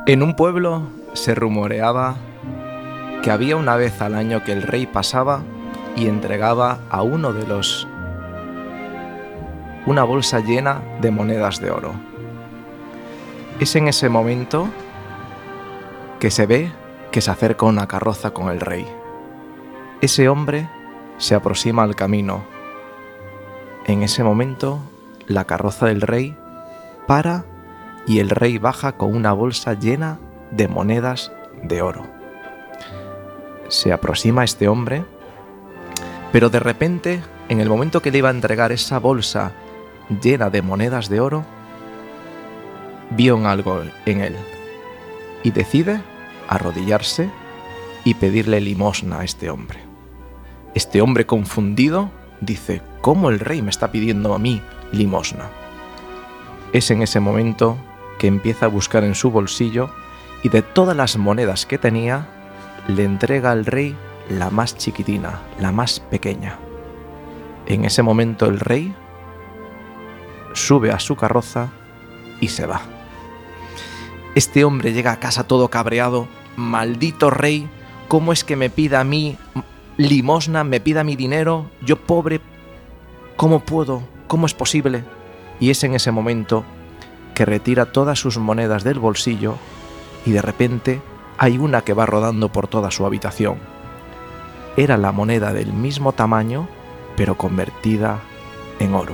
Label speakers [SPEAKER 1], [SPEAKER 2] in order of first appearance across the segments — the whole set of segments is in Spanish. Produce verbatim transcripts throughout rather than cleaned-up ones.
[SPEAKER 1] En un pueblo se rumoreaba que había una vez al año que el rey pasaba y entregaba a uno de los una bolsa llena de monedas de oro. Es en ese momento que se ve que se acerca una carroza con el rey. Ese hombre se aproxima al camino. En ese momento, la carroza del rey para y el rey baja con una bolsa llena de monedas de oro. Se aproxima este hombre, pero de repente, en el momento que le iba a entregar esa bolsa llena de monedas de oro, vio algo en él y decide arrodillarse y pedirle limosna a este hombre. Este hombre confundido dice: ¿cómo el rey me está pidiendo a mí limosna? Es en ese momento que empieza a buscar en su bolsillo y de todas las monedas que tenía, le entrega al rey la más chiquitina, la más pequeña. En ese momento el rey sube a su carroza y se va. Este hombre llega a casa todo cabreado. Maldito rey, ¿cómo es que me pida a mí limosna, me pida mi dinero? Yo pobre, ¿cómo puedo? ¿Cómo es posible? Y es en ese momento que retira todas sus monedas del bolsillo y de repente hay una que va rodando por toda su habitación. Era la moneda del mismo tamaño, pero convertida en oro.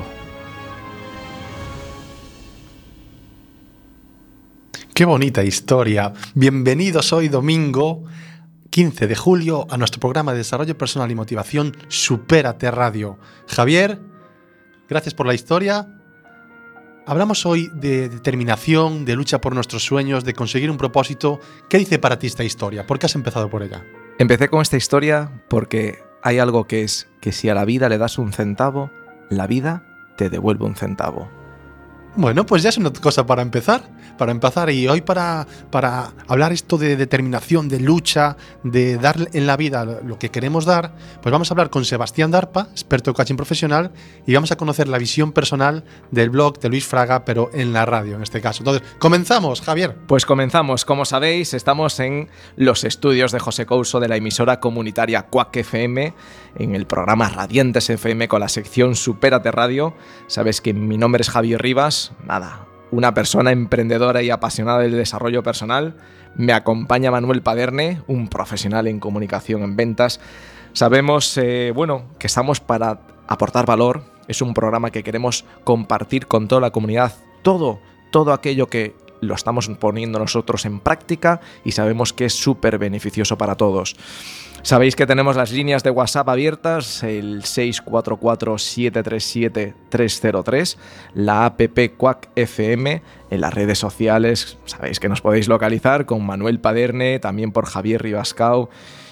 [SPEAKER 2] ¡Qué bonita historia! Bienvenidos hoy domingo quince de julio a nuestro programa de desarrollo personal y motivación Supérate Radio. Javier, gracias por la historia. Hablamos hoy de determinación, de lucha por nuestros sueños, de conseguir un propósito. ¿Qué dice para ti esta historia? ¿Por qué has empezado por ella?
[SPEAKER 1] Empecé con esta historia porque hay algo que es que si a la vida le das un centavo, la vida te devuelve un centavo.
[SPEAKER 2] Bueno, pues ya es una cosa para empezar, para empezar y hoy para, para hablar esto de determinación, de lucha, de dar en la vida lo que queremos dar, pues vamos a hablar con Sebastián Darpa, experto en coaching profesional, y vamos a conocer la visión personal del blog de Luis Fraga, pero en la radio en este caso. Entonces, comenzamos, Javier.
[SPEAKER 1] Pues comenzamos. Como sabéis, estamos en los estudios de José Couso de la emisora comunitaria Quack F M, en el programa Radiantes F M con la sección Supérate Radio. Sabes que mi nombre es Javier Rivas. Nada, una persona emprendedora y apasionada del desarrollo personal. Me acompaña Manuel Paderne, un profesional en comunicación en ventas. Sabemos, eh, bueno, que estamos para aportar valor. Es un programa que queremos compartir con toda la comunidad. Todo, todo aquello que lo estamos poniendo nosotros en práctica y sabemos que es súper beneficioso para todos. Sabéis que tenemos las líneas de WhatsApp abiertas, el seis cuatro cuatro, siete tres siete, tres cero tres, la app Quack F M, en las redes sociales, sabéis que nos podéis localizar con Manuel Paderne, también por Javier Ribascao.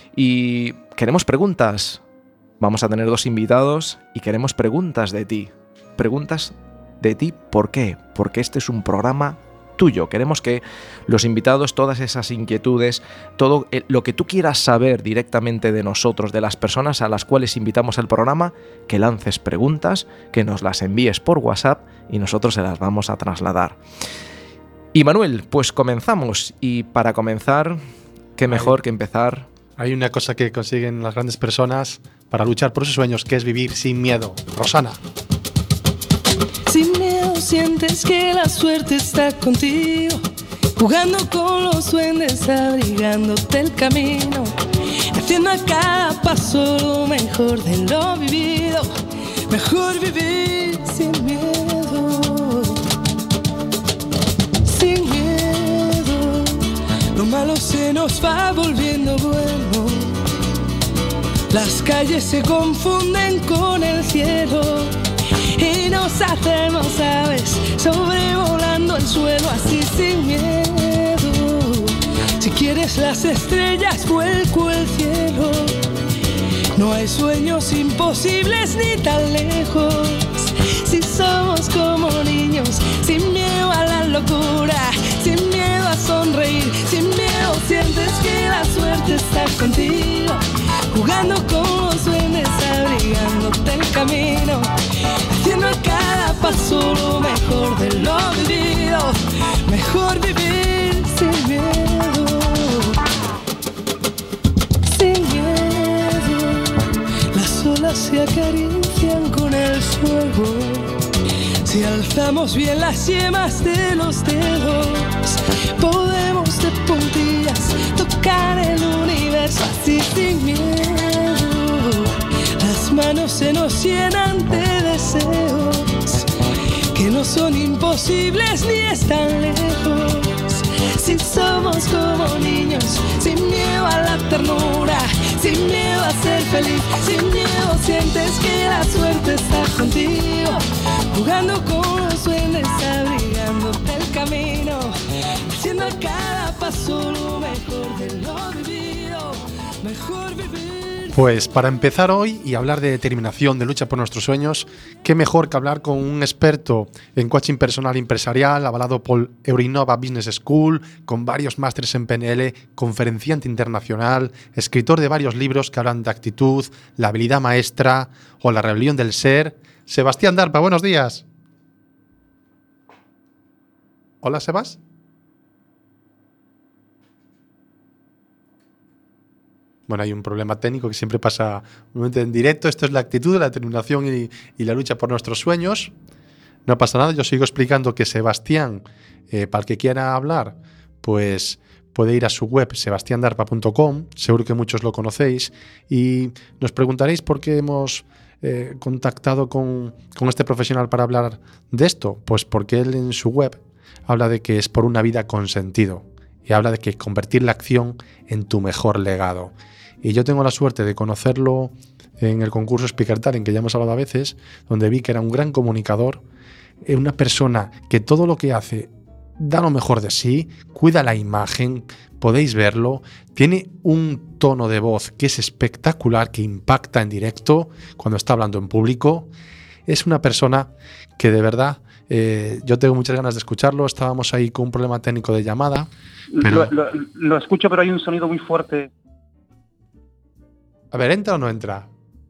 [SPEAKER 1] Y queremos preguntas. Vamos a tener dos invitados y queremos preguntas de ti. Preguntas de ti, ¿por qué? Porque este es un programa tuyo. Queremos que los invitados, todas esas inquietudes, todo lo que tú quieras saber directamente de nosotros, de las personas a las cuales invitamos al programa, que lances preguntas, que nos las envíes por WhatsApp y nosotros se las vamos a trasladar. Y Manuel, pues comenzamos. Y para comenzar, qué mejor
[SPEAKER 2] hay,
[SPEAKER 1] que empezar.
[SPEAKER 2] Hay una cosa que consiguen las grandes personas para luchar por sus sueños, que es vivir sin miedo. Rosana.
[SPEAKER 3] Sin miedo sientes que la suerte está contigo, jugando con los duendes, abrigándote el camino, haciendo a cada paso lo mejor de lo vivido. Mejor vivir sin miedo, sin miedo. Lo malo se nos va volviendo bueno, las calles se confunden con el cielo y nos hacemos aves sobrevolando el suelo así sin miedo. Si quieres las estrellas, vuelco el cielo. No hay sueños imposibles ni tan lejos. Si somos como niños, sin miedo a la locura, sin miedo a sonreír, sin miedo sientes que la suerte está contigo, jugando con los duendes, abrigándote el camino, haciendo a cada paso lo mejor de lo vivido. Mejor vivir sin miedo, sin miedo. Las olas se acarician con el fuego. Si alzamos bien las yemas de los dedos, podemos de puntillas tocar el universo así sin miedo. Las manos se nos llenan de deseos que no son imposibles ni están lejos. Si somos como niños, sin miedo a la ternura, sin miedo a ser feliz, sin miedo sientes que la suerte está contigo, jugando con los duendes, abrigándote el camino, haciendo a cada paso lo mejor de lo vivido, mejor vivir.
[SPEAKER 2] Pues para empezar hoy y hablar de determinación, de lucha por nuestros sueños, qué mejor que hablar con un experto en coaching personal empresarial, avalado por Eurinnova Business School, con varios másteres en P N L, conferenciante internacional, escritor de varios libros que hablan de actitud, la habilidad maestra o la rebelión del ser. Sebastián Darpa, buenos días. Hola, Sebas. Bueno, hay un problema técnico que siempre pasa en directo. Esto es la actitud, la determinación y, y la lucha por nuestros sueños. No pasa nada, yo sigo explicando que Sebastián, eh, para el que quiera hablar, pues puede ir a su web sebastian darpa punto com, seguro que muchos lo conocéis, y nos preguntaréis por qué hemos eh, contactado con, con este profesional para hablar de esto. Pues porque él en su web habla de que es por una vida con sentido y habla de que convertir la acción en tu mejor legado. Y yo tengo la suerte de conocerlo en el concurso Speaker Talent, que ya hemos hablado a veces, donde vi que era un gran comunicador, una persona que todo lo que hace da lo mejor de sí, cuida la imagen, podéis verlo, tiene un tono de voz que es espectacular, que impacta en directo cuando está hablando en público. Es una persona que de verdad eh, yo tengo muchas ganas de escucharlo. Estábamos ahí con un problema técnico de llamada. Pero...
[SPEAKER 4] Lo, lo, lo escucho, pero hay un sonido muy fuerte.
[SPEAKER 2] A ver, ¿entra o no entra?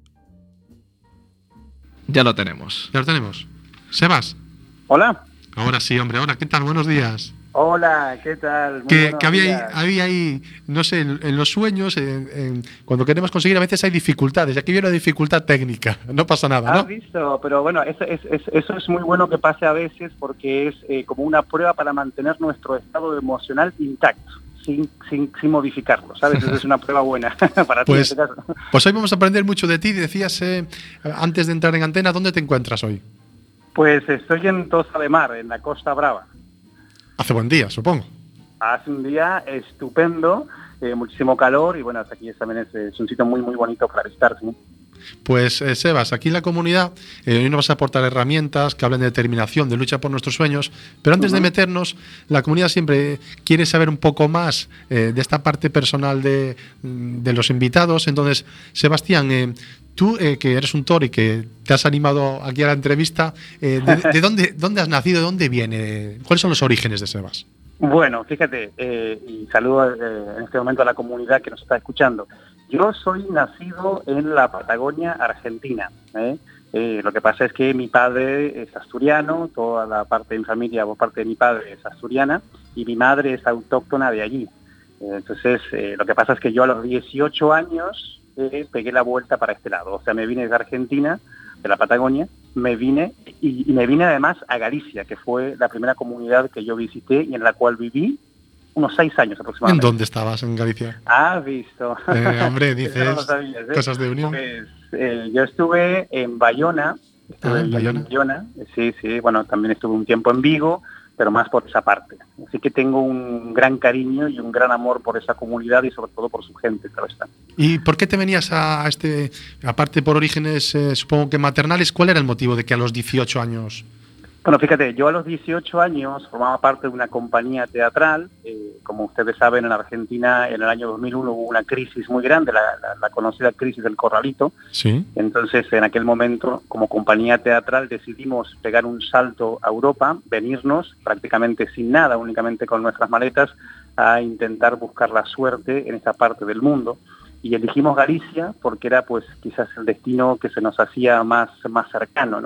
[SPEAKER 1] Ya lo tenemos.
[SPEAKER 2] Ya lo tenemos. Sebas.
[SPEAKER 4] Hola.
[SPEAKER 2] Ahora sí, hombre. Ahora, ¿qué tal? Buenos días.
[SPEAKER 4] Hola, ¿qué tal? Muy
[SPEAKER 2] que que había,
[SPEAKER 4] días.
[SPEAKER 2] ahí, había ahí, no sé, en, en los sueños, en, en, cuando queremos conseguir, a veces hay dificultades. Y aquí viene una dificultad técnica. No pasa nada, ¿no?
[SPEAKER 4] Has visto, pero bueno, eso es, es, eso es muy bueno que pase a veces porque es eh, como una prueba para mantener nuestro estado emocional intacto. Sin, sin, sin modificarlo, ¿sabes? Esa es una prueba buena para
[SPEAKER 2] pues,
[SPEAKER 4] ti en este caso.
[SPEAKER 2] Pues hoy vamos a aprender mucho de ti. Decías, eh, antes de entrar en antena, ¿dónde te encuentras hoy?
[SPEAKER 4] Pues estoy en Tossa de Mar, en la Costa Brava.
[SPEAKER 2] Hace buen día, supongo.
[SPEAKER 4] Hace un día estupendo, eh, muchísimo calor y bueno, aquí también es, es un sitio muy muy bonito para visitar, ¿sí?
[SPEAKER 2] Pues eh, Sebas, aquí en la comunidad eh, hoy nos vas a aportar herramientas que hablen de determinación, de lucha por nuestros sueños, pero antes uh-huh. de meternos, la comunidad siempre quiere saber un poco más eh, de esta parte personal de, de los invitados. Entonces, Sebastián, eh, tú eh, que eres un toro y que te has animado aquí a la entrevista, eh, ¿de, de dónde, dónde has nacido, de dónde viene? ¿Cuáles son los orígenes de Sebas?
[SPEAKER 4] Bueno, fíjate, eh, y saludo eh, en este momento a la comunidad que nos está escuchando. Yo soy nacido en la Patagonia, Argentina. ¿eh? Eh, lo que pasa es que mi padre es asturiano, toda la parte de mi familia por parte de mi padre es asturiana, y mi madre es autóctona de allí. Eh, entonces, eh, lo que pasa es que yo a los dieciocho años eh, pegué la vuelta para este lado. O sea, me vine de Argentina, de la Patagonia, me vine y, y me vine además a Galicia, que fue la primera comunidad que yo visité y en la cual viví unos seis años aproximadamente.
[SPEAKER 2] ¿En dónde estabas en Galicia?
[SPEAKER 4] Has visto.
[SPEAKER 2] Eh, hombre, dices
[SPEAKER 4] no sabías, ¿eh?
[SPEAKER 2] Cosas de unión.
[SPEAKER 4] Pues, eh, yo estuve en Bayona. Estuve
[SPEAKER 2] ah, ¿en Bayona?
[SPEAKER 4] en Bayona. Sí, sí. Bueno, también estuve un tiempo en Vigo, pero más por esa parte. Así que tengo un gran cariño y un gran amor por esa comunidad y sobre todo por su gente, claro está.
[SPEAKER 2] ¿Y por qué te venías a, a este, aparte por orígenes, eh, supongo que maternales, cuál era el motivo de que a los dieciocho años...
[SPEAKER 4] Bueno, fíjate, yo a los dieciocho años formaba parte de una compañía teatral. Eh, como ustedes saben, en Argentina en el año dos mil uno hubo una crisis muy grande, la, la, la conocida crisis del Corralito.
[SPEAKER 2] Sí.
[SPEAKER 4] Entonces, en aquel momento, como compañía teatral, decidimos pegar un salto a Europa, venirnos prácticamente sin nada, únicamente con nuestras maletas, a intentar buscar la suerte en esta parte del mundo. Y elegimos Galicia porque era pues quizás el destino que se nos hacía más, más cercano, ¿no?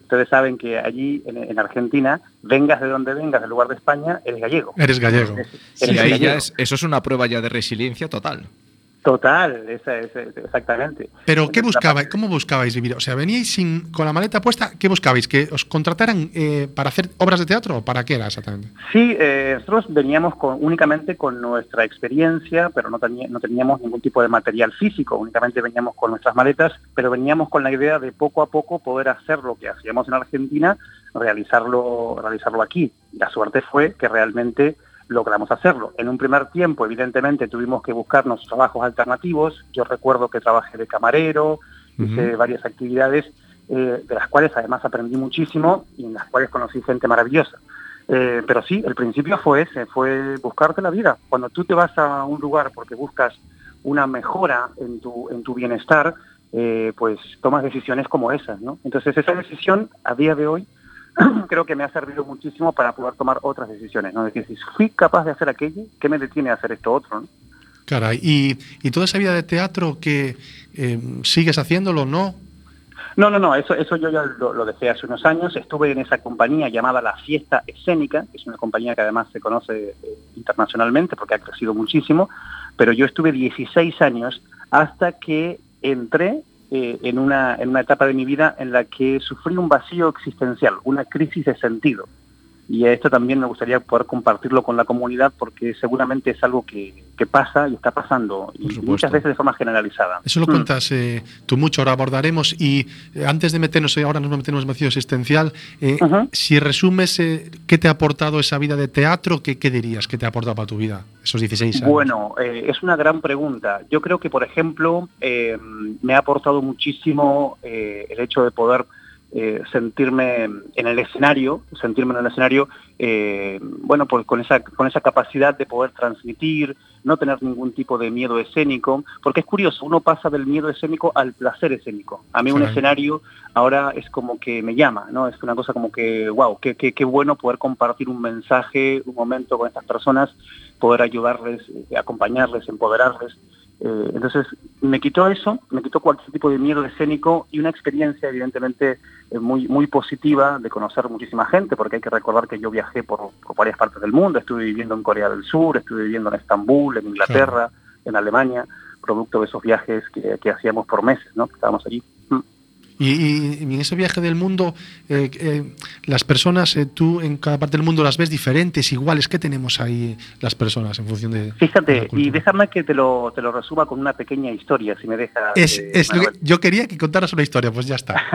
[SPEAKER 4] Ustedes saben que allí en, en Argentina, vengas de donde vengas, del lugar de España, eres gallego.
[SPEAKER 2] Eres gallego.
[SPEAKER 4] Eres,
[SPEAKER 1] Sí,
[SPEAKER 4] eres
[SPEAKER 1] ahí
[SPEAKER 4] gallego.
[SPEAKER 1] ya es, eso es una prueba ya de resiliencia total.
[SPEAKER 4] Total, esa, esa, exactamente.
[SPEAKER 2] Pero, ¿qué
[SPEAKER 4] Entonces,
[SPEAKER 2] buscabais? ¿Cómo buscabais vivir? O sea, ¿veníais sin, con la maleta puesta? ¿Qué buscabais? ¿Que os contrataran eh, para hacer obras de teatro o para qué era exactamente?
[SPEAKER 4] Sí, eh, nosotros veníamos con, únicamente con nuestra experiencia, pero no, tení, no teníamos ningún tipo de material físico, únicamente veníamos con nuestras maletas, pero veníamos con la idea de poco a poco poder hacer lo que hacíamos en Argentina, realizarlo, realizarlo aquí. La suerte fue que realmente logramos hacerlo. En un primer tiempo, evidentemente, tuvimos que buscarnos trabajos alternativos. Yo recuerdo que trabajé de camarero, uh-huh. hice varias actividades, eh, de las cuales además aprendí muchísimo y en las cuales conocí gente maravillosa. Eh, pero sí, el principio fue ese, fue buscarte la vida. Cuando tú te vas a un lugar porque buscas una mejora en tu, en tu bienestar, eh, pues tomas decisiones como esas, ¿no? Entonces esa decisión, a día de hoy, creo que me ha servido muchísimo para poder tomar otras decisiones, ¿no? Es decir, si fui capaz de hacer aquello, ¿qué me detiene a hacer esto otro, no?
[SPEAKER 2] Caray, ¿y, y toda esa vida de teatro que eh, sigues haciéndolo, no?
[SPEAKER 4] No, no, no, eso, eso yo ya lo, lo dejé hace unos años. Estuve en esa compañía llamada La Fiesta Escénica, que es una compañía que además se conoce eh, internacionalmente porque ha crecido muchísimo, pero yo estuve dieciséis años hasta que entré eh, en, una, en una etapa de mi vida en la que sufrí un vacío existencial, una crisis de sentido. Y esto también me gustaría poder compartirlo con la comunidad porque seguramente es algo que, que pasa y está pasando y muchas veces de forma generalizada.
[SPEAKER 2] Eso lo cuentas eh, tú mucho, ahora abordaremos. Y eh, antes de meternos, ahora nos metemos en el vacío existencial, eh, uh-huh. si resumes eh, qué te ha aportado esa vida de teatro, ¿qué, qué dirías que te ha aportado para tu vida esos dieciséis años?
[SPEAKER 4] Bueno, eh, es una gran pregunta. Yo creo que, por ejemplo, eh, me ha aportado muchísimo eh, el hecho de poder Eh, sentirme en el escenario, sentirme en el escenario, eh, bueno, pues con esa, con esa capacidad de poder transmitir, no tener ningún tipo de miedo escénico, porque es curioso, uno pasa del miedo escénico al placer escénico. A mí sí. Un escenario ahora es como que me llama, ¿no? Es una cosa como que, wow, qué, qué, qué bueno poder compartir un mensaje, un momento con estas personas, poder ayudarles, eh, acompañarles, empoderarles. Eh, entonces me quitó eso, me quitó cualquier tipo de miedo escénico y una experiencia evidentemente eh, muy, muy positiva de conocer muchísima gente, porque hay que recordar que yo viajé por, por varias partes del mundo, estuve viviendo en Corea del Sur, estuve viviendo en Estambul, en Inglaterra, sí. en Alemania, producto de esos viajes que, que hacíamos por meses, ¿no? Que estábamos allí. Mm.
[SPEAKER 2] Y, y, y en ese viaje del mundo, eh, eh, las personas, eh, tú en cada parte del mundo las ves diferentes, iguales. ¿Qué tenemos ahí las personas en función de...?
[SPEAKER 4] Fíjate,
[SPEAKER 2] de
[SPEAKER 4] y déjame que te lo, te lo resuma con una pequeña historia, si me dejas.
[SPEAKER 2] Es,
[SPEAKER 4] eh,
[SPEAKER 2] es lo que, yo quería que contaras una historia, pues ya está.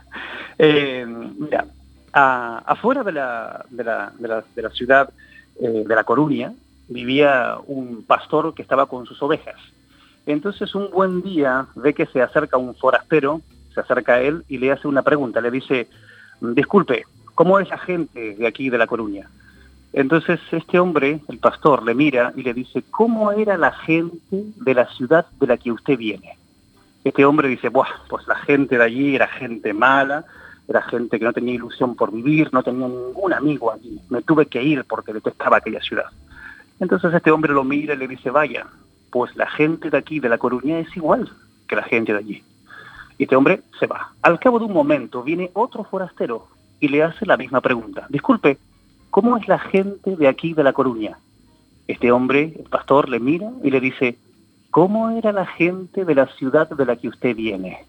[SPEAKER 4] eh, mira, a, afuera de la, de la, de la, de la ciudad eh, de La Coruña vivía un pastor que estaba con sus ovejas. Entonces un buen día ve que se acerca un forastero, se acerca a él y le hace una pregunta, le dice, disculpe, ¿cómo es la gente de aquí de La Coruña? Entonces este hombre, el pastor, le mira y le dice, ¿cómo era la gente de la ciudad de la que usted viene? Este hombre dice, buah, pues la gente de allí era gente mala, era gente que no tenía ilusión por vivir, no tenía ningún amigo allí, me tuve que ir porque detestaba aquella ciudad. Entonces este hombre lo mira y le dice, vaya, pues la gente de aquí de La Coruña es igual que la gente de allí. Y este hombre se va. Al cabo de un momento viene otro forastero y le hace la misma pregunta. Disculpe, ¿cómo es la gente de aquí de La Coruña? Este hombre, el pastor, le mira y le dice, ¿cómo era la gente de la ciudad de la que usted viene?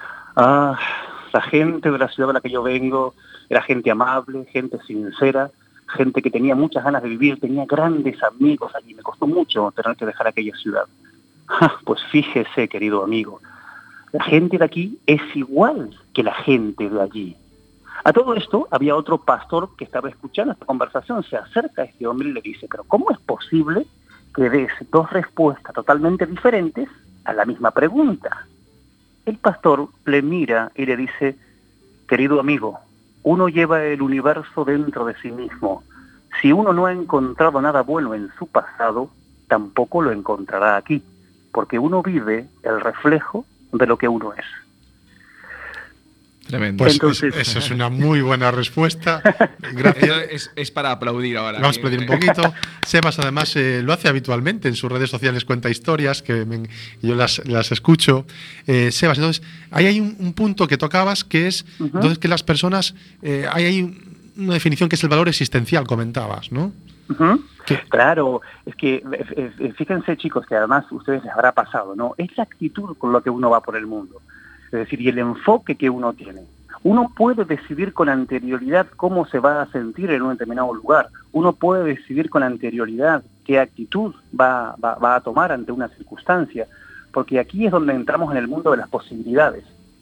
[SPEAKER 4] Ah, la gente de la ciudad de la que yo vengo era gente amable, gente sincera, gente que tenía muchas ganas de vivir, tenía grandes amigos allí. Me costó mucho tener que dejar aquella ciudad. Ah, pues fíjese, querido amigo, la gente de aquí es igual que la gente de allí. A todo esto había otro pastor que estaba escuchando esta conversación, se acerca a este hombre y le dice, pero ¿cómo es posible que des dos respuestas totalmente diferentes a la misma pregunta? El pastor le mira y le dice, querido amigo, uno lleva el universo dentro de sí mismo. Si uno no ha encontrado nada bueno en su pasado, tampoco lo encontrará aquí, porque uno vive el reflejo de lo que uno es.
[SPEAKER 1] Tremendo.
[SPEAKER 2] Pues
[SPEAKER 4] Entonces-
[SPEAKER 2] es- eso es una muy buena respuesta. Gracias.
[SPEAKER 1] Es, es para aplaudir ahora.
[SPEAKER 2] Vamos a pedir un poquito. Sebas, además, eh, lo hace habitualmente en sus redes sociales, cuenta historias que me- yo las, las escucho. Eh, Sebas, entonces, ahí hay un, un punto que tocabas que es
[SPEAKER 4] Ujú.
[SPEAKER 2] entonces que las personas, eh, hay, hay una definición que es el valor existencial, comentabas, ¿no?
[SPEAKER 4] Ujú.
[SPEAKER 2] ¿Qué?
[SPEAKER 4] Claro, es que eh, eh, fíjense, chicos, que además a ustedes les habrá pasado, ¿no? Es la actitud con la que uno va por el mundo. Es decir, y el enfoque que uno tiene. Uno puede decidir con anterioridad cómo se va a sentir en un determinado lugar. Uno puede decidir con anterioridad qué actitud va, va, va a tomar ante una circunstancia. Porque aquí es donde entramos en el mundo de las posibilidades.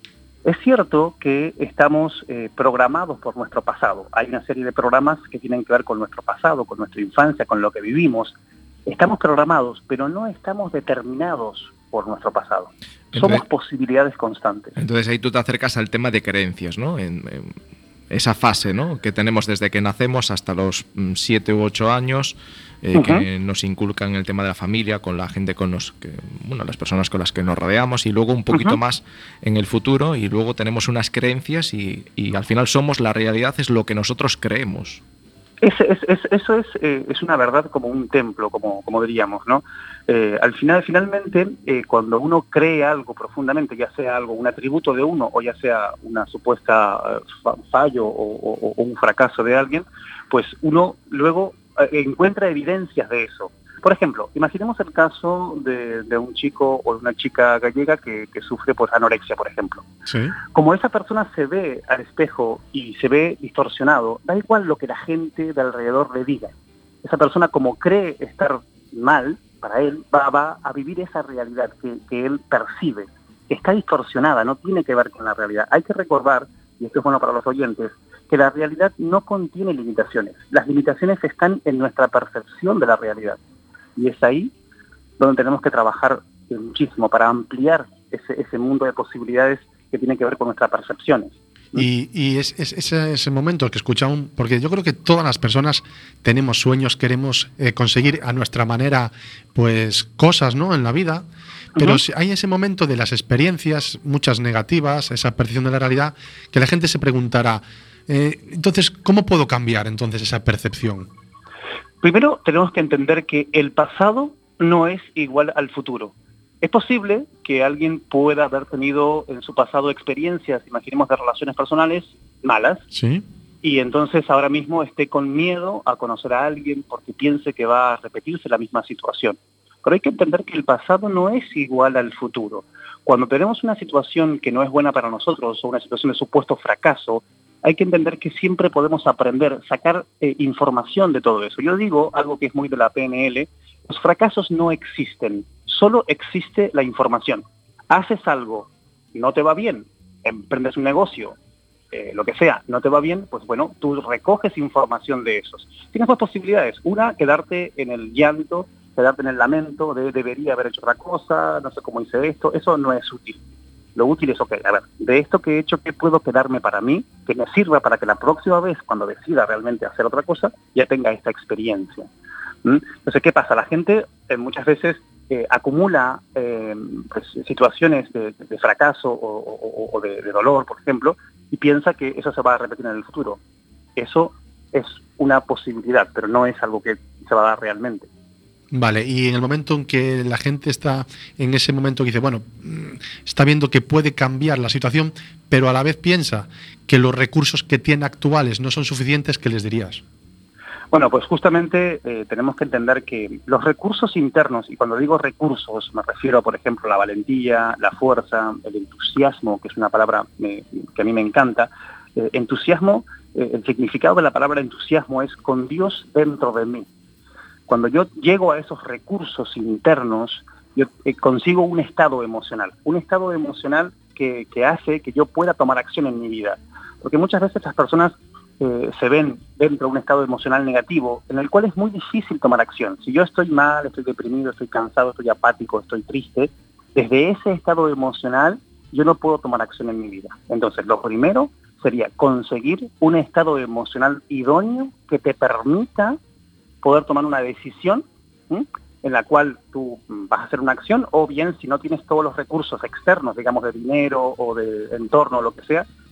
[SPEAKER 4] Es cierto que estamos eh, programados por nuestro pasado. Hay una serie de programas que tienen que ver con nuestro pasado, con nuestra infancia, con lo que vivimos. Estamos programados, pero no estamos determinados por nuestro pasado. Somos
[SPEAKER 1] Entonces-
[SPEAKER 4] posibilidades constantes.
[SPEAKER 1] Entonces ahí tú te acercas al tema de creencias, ¿no? En, en esa fase, ¿no? Que tenemos desde que nacemos hasta los mm, siete u ocho años, eh,
[SPEAKER 4] Ujú.
[SPEAKER 1] que nos inculcan el tema de la familia, con la gente con los que, bueno, las personas con las que nos rodeamos, y luego un poquito
[SPEAKER 4] Ujú.
[SPEAKER 1] más en el futuro, y luego tenemos unas creencias y, y al final somos la realidad, es lo que nosotros creemos.
[SPEAKER 4] Es, es, es, eso es, eh, es una verdad como un templo, como, como diríamos, ¿no? Eh, al final, finalmente, eh, cuando uno cree algo profundamente, ya sea algo, un atributo de uno, o ya sea una supuesta eh, fa- fallo o, o- o un fracaso de alguien, pues uno luego eh, encuentra evidencias de eso. Por ejemplo, imaginemos el caso de, de un chico o de una chica gallega que, que sufre por anorexia, por ejemplo.
[SPEAKER 2] Sí.
[SPEAKER 4] Como esa persona se ve al espejo y se ve distorsionado, da igual lo que la gente de alrededor le diga. Esa persona, como cree estar mal, para él va, va a vivir esa realidad que, que él percibe. Está distorsionada, no tiene que ver con la realidad. Hay que recordar, y esto es bueno para los oyentes, que la realidad no contiene limitaciones. Las limitaciones están en nuestra percepción de la realidad. Y es ahí donde tenemos que trabajar muchísimo para ampliar ese, ese mundo de posibilidades que tienen que ver con nuestras percepciones.
[SPEAKER 2] Y, y es, es- ese, ese momento que escuchamos, porque yo creo que todas las personas tenemos sueños, queremos eh, conseguir a nuestra manera pues cosas, ¿no?, en la vida, pero
[SPEAKER 4] Ujú.
[SPEAKER 2] si hay ese momento de las experiencias, muchas negativas, esa percepción de la realidad, que la gente se preguntará, eh, entonces, ¿cómo puedo cambiar entonces esa percepción?
[SPEAKER 4] Primero tenemos que entender que el pasado no es igual al futuro. Es posible que alguien pueda haber tenido en su pasado experiencias, imaginemos, de relaciones personales malas,
[SPEAKER 2] Sí.
[SPEAKER 4] y entonces ahora mismo esté con miedo a conocer a alguien porque piense que va a repetirse la misma situación. Pero hay que entender que el pasado no es igual al futuro. Cuando tenemos una situación que no es buena para nosotros o una situación de supuesto fracaso, hay que entender que siempre podemos aprender, sacar eh, información de todo eso. Yo digo algo que es muy de la P N L, los fracasos no existen, solo existe la información. Haces algo, no te va bien, emprendes un negocio, eh, lo que sea, no te va bien, pues bueno, tú recoges información de esos. Tienes dos posibilidades. Una, quedarte en el llanto, quedarte en el lamento de debería haber hecho otra cosa, no sé cómo hice esto, eso no es útil. Lo útil es, ok, a ver, de esto que he hecho, ¿qué puedo quedarme para mí? Que me sirva para que la próxima vez, cuando decida realmente hacer otra cosa, ya tenga esta experiencia. ¿Mm? Entonces, ¿qué pasa? La gente eh, muchas veces eh, acumula eh, pues, situaciones de, de fracaso o, o, o de, de dolor, por ejemplo, y piensa que eso se va a repetir en el futuro. Eso es una posibilidad, pero no es algo que se va a dar realmente.
[SPEAKER 2] Vale, y en el momento en que la gente está en ese momento que dice, bueno, mm, está viendo que puede cambiar la situación, pero a la vez piensa que los recursos que tiene actuales no son suficientes, ¿qué les dirías?
[SPEAKER 4] Bueno, pues justamente eh, tenemos que entender que los recursos internos, y cuando digo recursos me refiero, por ejemplo, a la valentía, la fuerza, el entusiasmo, que es una palabra eh, que a mí me encanta. Eh, entusiasmo, eh, el significado de la palabra entusiasmo es con Dios dentro de mí. Cuando yo llego a esos recursos internos, yo eh, consigo un estado emocional, un estado emocional que, que hace que yo pueda tomar acción en mi vida. Porque muchas veces las personas eh, se ven dentro de un estado emocional negativo, en el cual es muy difícil tomar acción. Si yo estoy mal, estoy deprimido, estoy cansado, estoy apático, estoy triste, desde ese estado emocional yo no puedo tomar acción en mi vida. Entonces, lo primero sería conseguir un estado emocional idóneo que te permita poder tomar una decisión, ¿sí?, en la cual tú vas a hacer una acción, o bien si no tienes todos los recursos externos, digamos de dinero o de entorno o lo que sea,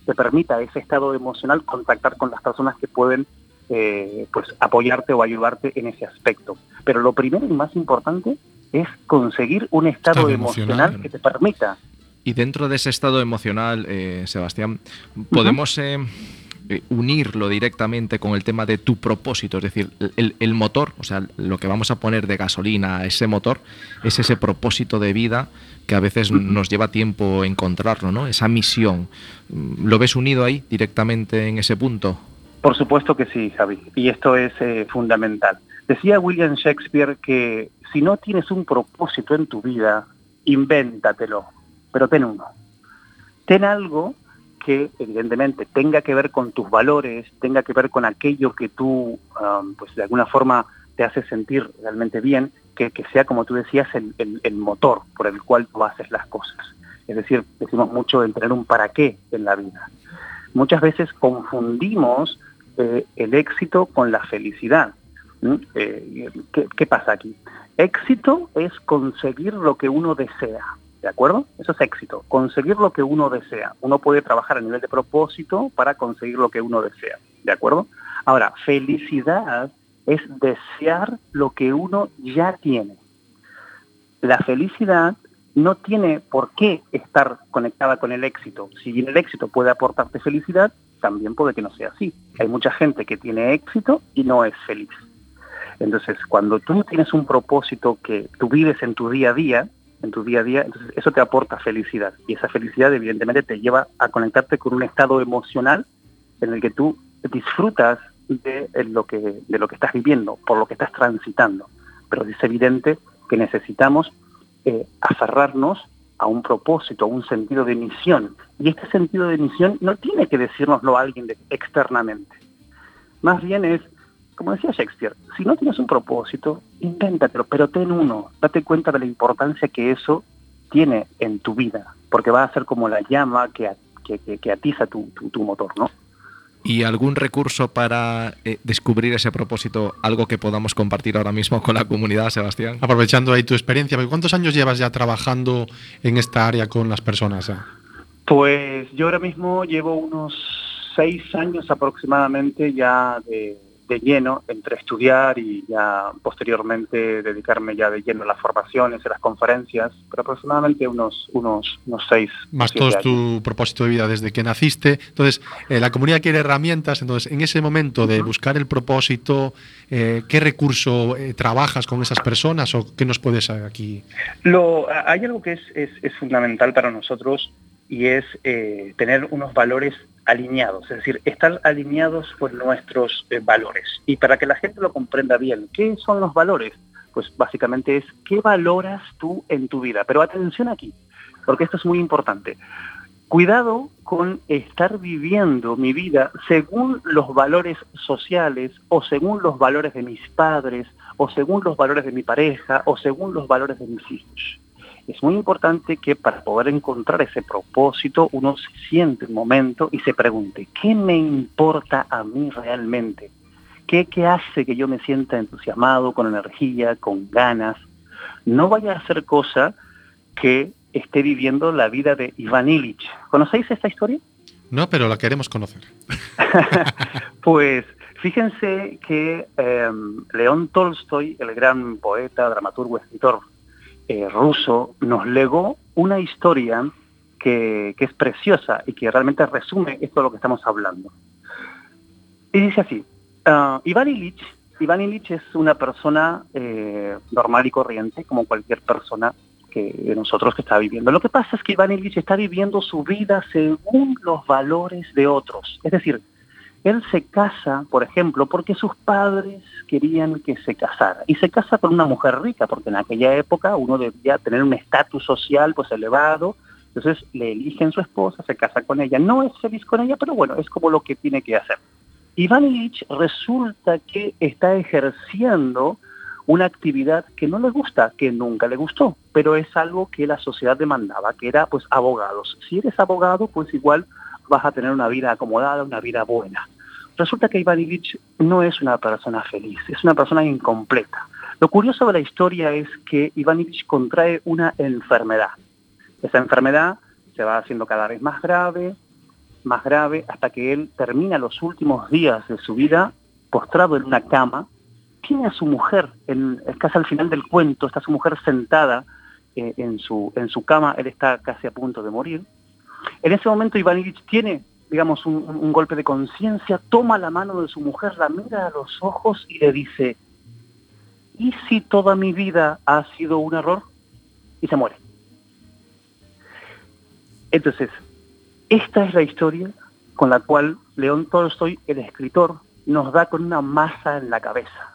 [SPEAKER 4] te permita ese estado emocional contactar con las personas que pueden eh, pues apoyarte o ayudarte en ese aspecto. Pero lo primero y más importante es conseguir un estado, estado emocional, emocional que te permita.
[SPEAKER 1] Y dentro de ese estado emocional, eh, Sebastián, podemos... Uh-huh. eh, Eh, unirlo directamente con el tema de tu propósito, es decir, el, el motor, o sea, lo que vamos a poner de gasolina a ese motor es ese propósito de vida que a veces nos lleva tiempo encontrarlo, ¿no? Esa misión. ¿Lo ves unido ahí directamente en ese punto?
[SPEAKER 4] Por supuesto que sí, Javi, y esto es eh, fundamental. Decía William Shakespeare que si no tienes un propósito en tu vida, invéntatelo, pero ten uno. Ten algo que evidentemente tenga que ver con tus valores, tenga que ver con aquello que tú, um, pues de alguna forma te hace sentir realmente bien, que, que sea, como tú decías, el, el, el motor por el cual tú haces las cosas. Es decir, decimos mucho en tener un para qué en la vida. Muchas veces confundimos eh, el éxito con la felicidad. ¿Mm? Eh, ¿qué, ¿Qué pasa aquí? Éxito es conseguir lo que uno desea. ¿De acuerdo? Eso es éxito, conseguir lo que uno desea. Uno puede trabajar a nivel de propósito para conseguir lo que uno desea. ¿De acuerdo? Ahora, felicidad es desear lo que uno ya tiene. La felicidad no tiene por qué estar conectada con el éxito. Si bien el éxito puede aportarte felicidad, también puede que no sea así. Hay mucha gente que tiene éxito y no es feliz. Entonces, cuando tú tienes un propósito que tú vives en tu día a día, en tu día a día, entonces eso te aporta felicidad. Y esa felicidad evidentemente te lleva a conectarte con un estado emocional en el que tú disfrutas de lo que, de lo que estás viviendo, por lo que estás transitando. Pero es evidente que necesitamos eh, aferrarnos a un propósito, a un sentido de misión. Y este sentido de misión no tiene que decírnoslo a alguien de, externamente. Más bien es, como decía Shakespeare, si no tienes un propósito, invéntatelo, pero ten uno. Date cuenta de la importancia que eso tiene en tu vida, porque va a ser como la llama que, que, que, que atiza tu, tu, tu motor, ¿no?
[SPEAKER 1] ¿Y algún recurso para eh, descubrir ese propósito, algo que podamos compartir ahora mismo con la comunidad, Sebastián?
[SPEAKER 2] Aprovechando ahí tu experiencia, ¿cuántos años llevas ya trabajando en esta área con las personas? ¿Eh?
[SPEAKER 4] Pues yo ahora mismo llevo unos seis años aproximadamente ya de... de lleno entre estudiar y ya posteriormente dedicarme ya de lleno a las formaciones, a las conferencias, pero aproximadamente unos unos unos seis.
[SPEAKER 2] Más todo es tu propósito de vida desde que naciste. Entonces, eh, la comunidad quiere herramientas. Entonces, en ese momento de buscar el propósito, eh, ¿qué recurso eh, trabajas con esas personas o qué nos puedes aquí?
[SPEAKER 4] Lo, hay algo que es, es, es fundamental para nosotros y es eh, tener unos valores alineados, es decir, estar alineados con nuestros eh, valores. Y para que la gente lo comprenda bien, ¿qué son los valores? Pues básicamente es ¿qué valoras tú en tu vida? Pero atención aquí, porque esto es muy importante. Cuidado con estar viviendo mi vida según los valores sociales o según los valores de mis padres o según los valores de mi pareja o según los valores de mis hijos. Es muy importante que para poder encontrar ese propósito uno se siente un momento y se pregunte, ¿qué me importa a mí realmente? ¿Qué, qué hace que yo me sienta entusiasmado, con energía, con ganas? No vaya a hacer cosa que esté viviendo la vida de Iván Illich. ¿Conocéis esta historia?
[SPEAKER 2] No, pero la queremos conocer.
[SPEAKER 4] Pues fíjense que eh, León Tolstoy, el gran poeta, dramaturgo, escritor, Eh, ruso, nos legó una historia que, que es preciosa y que realmente resume esto de lo que estamos hablando. Y dice así, uh, Iván Illich, Iván Illich es una persona eh, normal y corriente, como cualquier persona que de nosotros que está viviendo. Lo que pasa es que Iván Illich está viviendo su vida según los valores de otros. Es decir, él se casa, por ejemplo, porque sus padres querían que se casara. Y se casa con una mujer rica, porque en aquella época uno debía tener un estatus social pues elevado. Entonces le eligen su esposa, se casa con ella. No es feliz con ella, pero bueno, es como lo que tiene que hacer. Iván Illich resulta que está ejerciendo una actividad que no le gusta, que nunca le gustó, pero es algo que la sociedad demandaba, que era pues abogados. Si eres abogado, pues igual vas a tener una vida acomodada, una vida buena. Resulta que Iván Illich no es una persona feliz, es una persona incompleta. Lo curioso de la historia es que Iván Illich contrae una enfermedad. Esa enfermedad se va haciendo cada vez más grave más grave, hasta que él termina los últimos días de su vida postrado en una cama. Tiene a su mujer, en, es casi al final del cuento, está su mujer sentada eh, en, su, en su cama, él está casi a punto de morir. En ese momento Iván Ilich tiene, digamos, un, un golpe de conciencia, toma la mano de su mujer, la mira a los ojos y le dice: ¿y si toda mi vida ha sido un error? Y se muere. Entonces, esta es la historia con la cual León Tolstoy, el escritor, nos da con una masa en la cabeza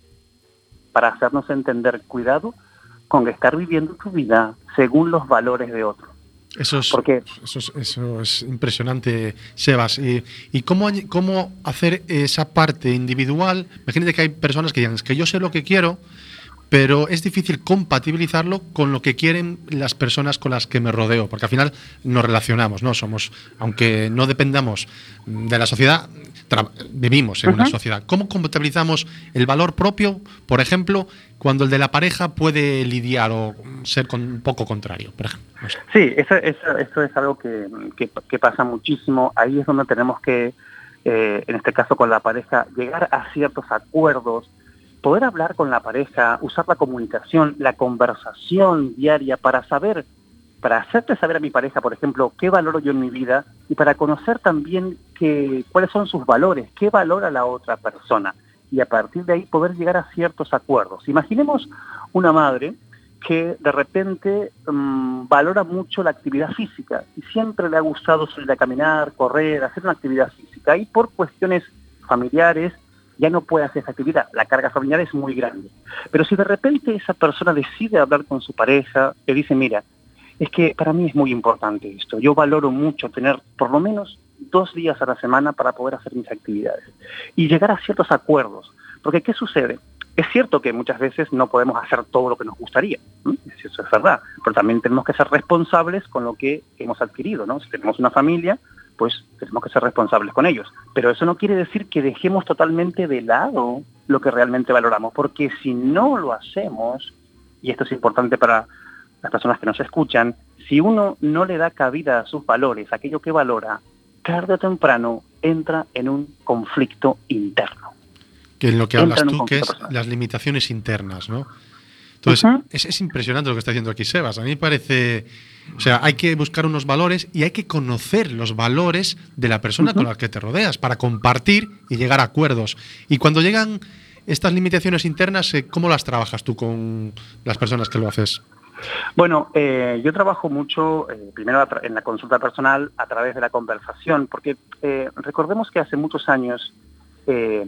[SPEAKER 4] para hacernos entender, cuidado con estar viviendo tu vida según los valores de otro.
[SPEAKER 2] Eso es,
[SPEAKER 4] Porque,
[SPEAKER 2] eso es, eso es impresionante, Sebas. ¿Y, y cómo, cómo hacer esa parte individual? Imagínate que hay personas que digan, es que yo sé lo que quiero, pero es difícil compatibilizarlo con lo que quieren las personas con las que me rodeo, porque al final nos relacionamos, ¿no? Somos, aunque no dependamos de la sociedad, vivimos en uh-huh. una sociedad. ¿Cómo compatibilizamos el valor propio, por ejemplo, cuando el de la pareja puede lidiar o ser con un poco contrario, por ejemplo? No sé.
[SPEAKER 4] Sí, eso, eso, eso es algo que, que, que pasa muchísimo. Ahí es donde tenemos que, eh, en este caso con la pareja, llegar a ciertos acuerdos, poder hablar con la pareja, usar la comunicación, la conversación diaria para saber, para hacerte saber a mi pareja, por ejemplo, qué valoro yo en mi vida y para conocer también que, cuáles son sus valores, qué valora la otra persona y a partir de ahí poder llegar a ciertos acuerdos. Imaginemos una madre que de repente um, valora mucho la actividad física y siempre le ha gustado salir a caminar, correr, hacer una actividad física y por cuestiones familiares ya no puede hacer esa actividad, la carga familiar es muy grande. Pero si de repente esa persona decide hablar con su pareja, le dice, mira, es que para mí es muy importante esto, yo valoro mucho tener por lo menos dos días a la semana para poder hacer mis actividades y llegar a ciertos acuerdos, porque ¿qué sucede? Es cierto que muchas veces no podemos hacer todo lo que nos gustaría, ¿no? Eso es verdad, pero también tenemos que ser responsables con lo que hemos adquirido, ¿no? Si tenemos una familia, pues tenemos que ser responsables con ellos. Pero eso no quiere decir que dejemos totalmente de lado lo que realmente valoramos, porque si no lo hacemos, y esto es importante para las personas que nos escuchan, si uno no le da cabida a sus valores, aquello que valora, tarde o temprano entra en un conflicto interno.
[SPEAKER 2] Que en lo que hablas tú, que es personal. Las limitaciones internas, ¿no? Entonces, uh-huh. es, es impresionante lo que está diciendo aquí Sebas. A mí me parece... O sea, hay que buscar unos valores y hay que conocer los valores de la persona uh-huh. con la que te rodeas para compartir y llegar a acuerdos. Y cuando llegan estas limitaciones internas, ¿cómo las trabajas tú con las personas que lo haces?
[SPEAKER 4] Bueno, eh, yo trabajo mucho, eh, primero en la consulta personal, a través de la conversación, porque eh, recordemos que hace muchos años, eh,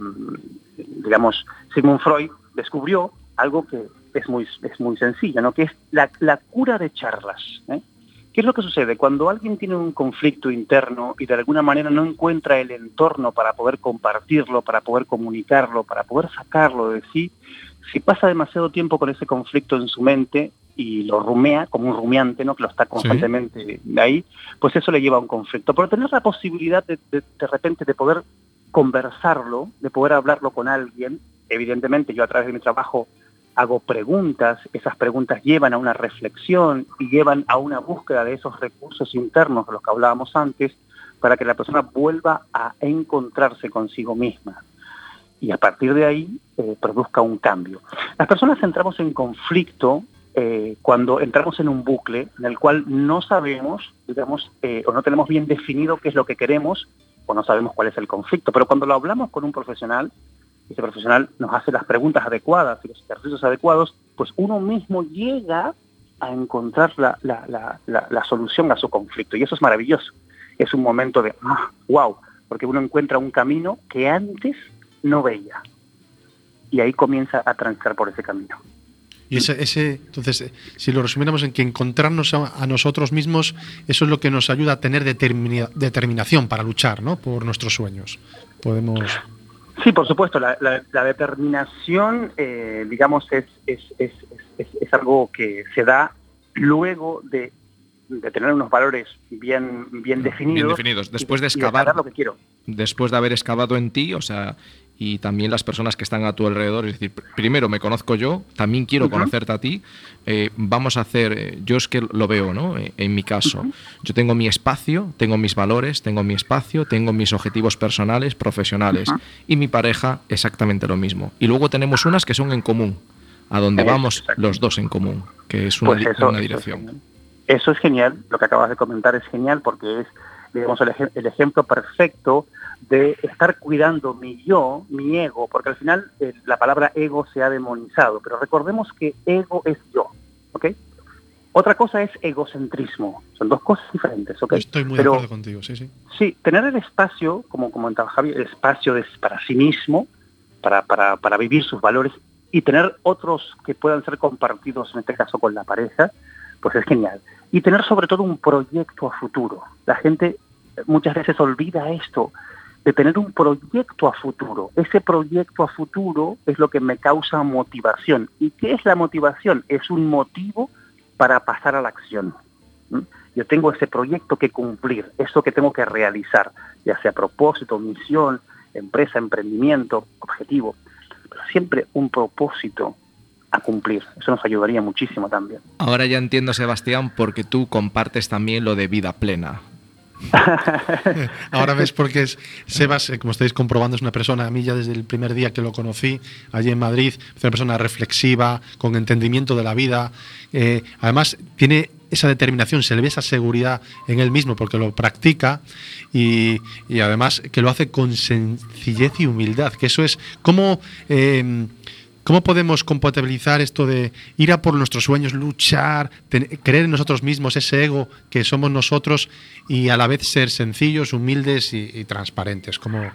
[SPEAKER 4] digamos, Sigmund Freud descubrió algo que es muy, es muy sencillo, ¿no? Que es la, la cura de charlas, ¿eh? ¿Qué es lo que sucede? Cuando alguien tiene un conflicto interno y de alguna manera no encuentra el entorno para poder compartirlo, para poder comunicarlo, para poder sacarlo de sí, si pasa demasiado tiempo con ese conflicto en su mente y lo rumea, como un rumiante, ¿no? Que lo está constantemente ¿Sí? ahí, pues eso le lleva a un conflicto. Pero tener la posibilidad de, de, de repente de poder conversarlo, de poder hablarlo con alguien, evidentemente yo a través de mi trabajo hago preguntas, esas preguntas llevan a una reflexión y llevan a una búsqueda de esos recursos internos de los que hablábamos antes para que la persona vuelva a encontrarse consigo misma y a partir de ahí eh, produzca un cambio. Las personas entramos en conflicto eh, cuando entramos en un bucle en el cual no sabemos, digamos, eh, o no tenemos bien definido qué es lo que queremos o no sabemos cuál es el conflicto, pero cuando lo hablamos con un profesional, ese profesional nos hace las preguntas adecuadas y los ejercicios adecuados, pues uno mismo llega a encontrar la, la, la, la, la solución a su conflicto. Y eso es maravilloso. Es un momento de, ah, wow, porque uno encuentra un camino que antes no veía. Y ahí comienza a transitar por ese camino.
[SPEAKER 2] Y ese, ese, entonces, si lo resumiéramos en que encontrarnos a, a nosotros mismos, eso es lo que nos ayuda a tener determina, determinación para luchar, ¿no? Por nuestros sueños. Podemos...
[SPEAKER 4] Sí, por supuesto, la, la, la determinación, eh, digamos, es, es, es, es, es algo que se da luego de, de tener unos valores bien, bien definidos.
[SPEAKER 1] Bien definidos. Después de excavar,
[SPEAKER 4] de lo que quiero.
[SPEAKER 1] Después de haber excavado en ti, o sea, y también las personas que están a tu alrededor. Es decir, pr- primero me conozco yo, también quiero uh-huh. conocerte a ti. Eh, vamos a hacer, eh, yo es que lo veo, ¿no? Eh, en mi caso, uh-huh. yo tengo mi espacio, tengo mis valores, tengo mi espacio, tengo mis objetivos personales, profesionales, uh-huh. y mi pareja exactamente lo mismo. Y luego tenemos unas que son en común, a donde eh, vamos exacto. los dos en común, que es una, pues eso, una dirección.
[SPEAKER 4] Eso es, eso es genial, lo que acabas de comentar es genial porque es, digamos, el, ej- el ejemplo perfecto de estar cuidando mi yo, mi ego, porque al final eh, la palabra ego se ha demonizado, pero recordemos que ego es yo, ¿ok? Otra cosa es egocentrismo, son dos cosas diferentes, ¿ok?
[SPEAKER 2] Estoy muy
[SPEAKER 4] pero,
[SPEAKER 2] de acuerdo contigo, sí, sí.
[SPEAKER 4] Sí, tener el espacio, como comentaba Javier, el espacio de, para sí mismo, para, para, para vivir sus valores, y tener otros que puedan ser compartidos, en este caso con la pareja, pues es genial. Y tener sobre todo un proyecto a futuro. La gente muchas veces olvida esto, de tener un proyecto a futuro. Ese proyecto a futuro es lo que me causa motivación. ¿Y qué es la motivación? Es un motivo para pasar a la acción. ¿Mm? Yo tengo ese proyecto que cumplir, eso que tengo que realizar, ya sea propósito, misión, empresa, emprendimiento, objetivo, pero siempre un propósito a cumplir. Eso nos ayudaría muchísimo también.
[SPEAKER 1] Ahora ya entiendo, Sebastián, porque tú compartes también lo de vida plena.
[SPEAKER 2] Ahora ves porque es, Sebas, como estáis comprobando, es una persona, a mí ya desde el primer día que lo conocí allí en Madrid, es una persona reflexiva, con entendimiento de la vida, eh, además tiene esa determinación, se le ve esa seguridad en él mismo porque lo practica y, y además que lo hace con sencillez y humildad, que eso es como... Eh, ¿Cómo podemos compatibilizar esto de ir a por nuestros sueños, luchar, ten, creer en nosotros mismos, ese ego que somos nosotros y a la vez ser sencillos, humildes y, y transparentes? ¿Cómo?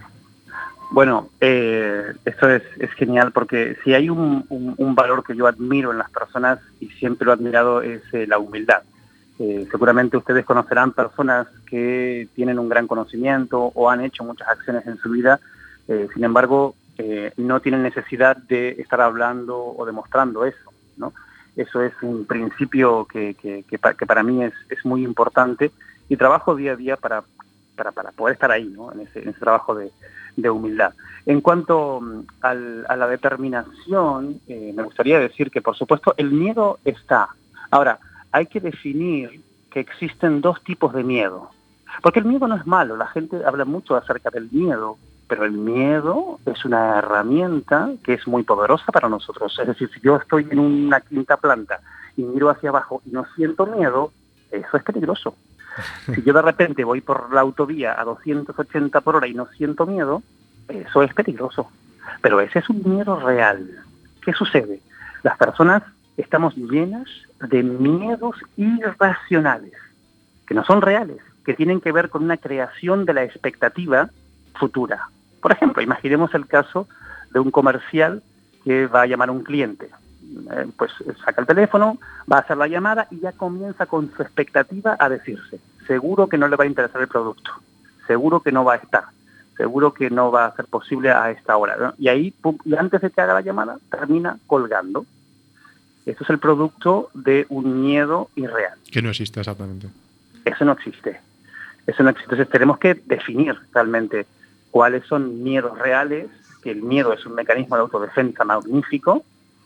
[SPEAKER 4] Bueno, eh, esto es, es genial porque si hay un, un, un valor que yo admiro en las personas y siempre lo he admirado es eh, la humildad. Eh, seguramente ustedes conocerán personas que tienen un gran conocimiento o han hecho muchas acciones en su vida, eh, sin embargo, Eh, no tienen necesidad de estar hablando o demostrando eso, ¿no? Eso es un principio que, que, que, pa, que para mí es, es muy importante y trabajo día a día para, para, para poder estar ahí, ¿no? En ese, en ese trabajo de, de humildad. En cuanto al, a la determinación, eh, me gustaría decir que, por supuesto, el miedo está. Ahora, hay que definir que existen dos tipos de miedo, porque el miedo no es malo, la gente habla mucho acerca del miedo, pero el miedo es una herramienta que es muy poderosa para nosotros. Es decir, si yo estoy en una quinta planta y miro hacia abajo y no siento miedo, eso es peligroso. Si yo de repente voy por la autovía a doscientos ochenta por hora y no siento miedo, eso es peligroso. Pero ese es un miedo real. ¿Qué sucede? Las personas estamos llenas de miedos irracionales, que no son reales, que tienen que ver con una creación de la expectativa futura. Por ejemplo, imaginemos el caso de un comercial que va a llamar a un cliente. Eh, pues saca el teléfono, va a hacer la llamada y ya comienza con su expectativa a decirse, seguro que no le va a interesar el producto, seguro que no va a estar, seguro que no va a ser posible a esta hora, ¿no? Y ahí, pum, y antes de que haga la llamada, termina colgando. Esto es el producto de un miedo irreal.
[SPEAKER 2] Que no existe exactamente.
[SPEAKER 4] Eso no existe. Eso no existe. Entonces tenemos que definir realmente cuáles son miedos reales, que el miedo es un mecanismo de autodefensa magnífico,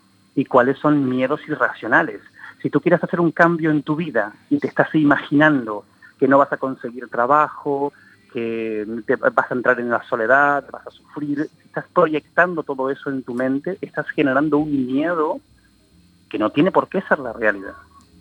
[SPEAKER 4] y cuáles son miedos irracionales. Si tú quieres hacer un cambio en tu vida y te estás imaginando que no vas a conseguir trabajo, que te vas a entrar en la soledad, vas a sufrir, si estás proyectando todo eso en tu mente, estás generando un miedo que no tiene por qué ser la realidad.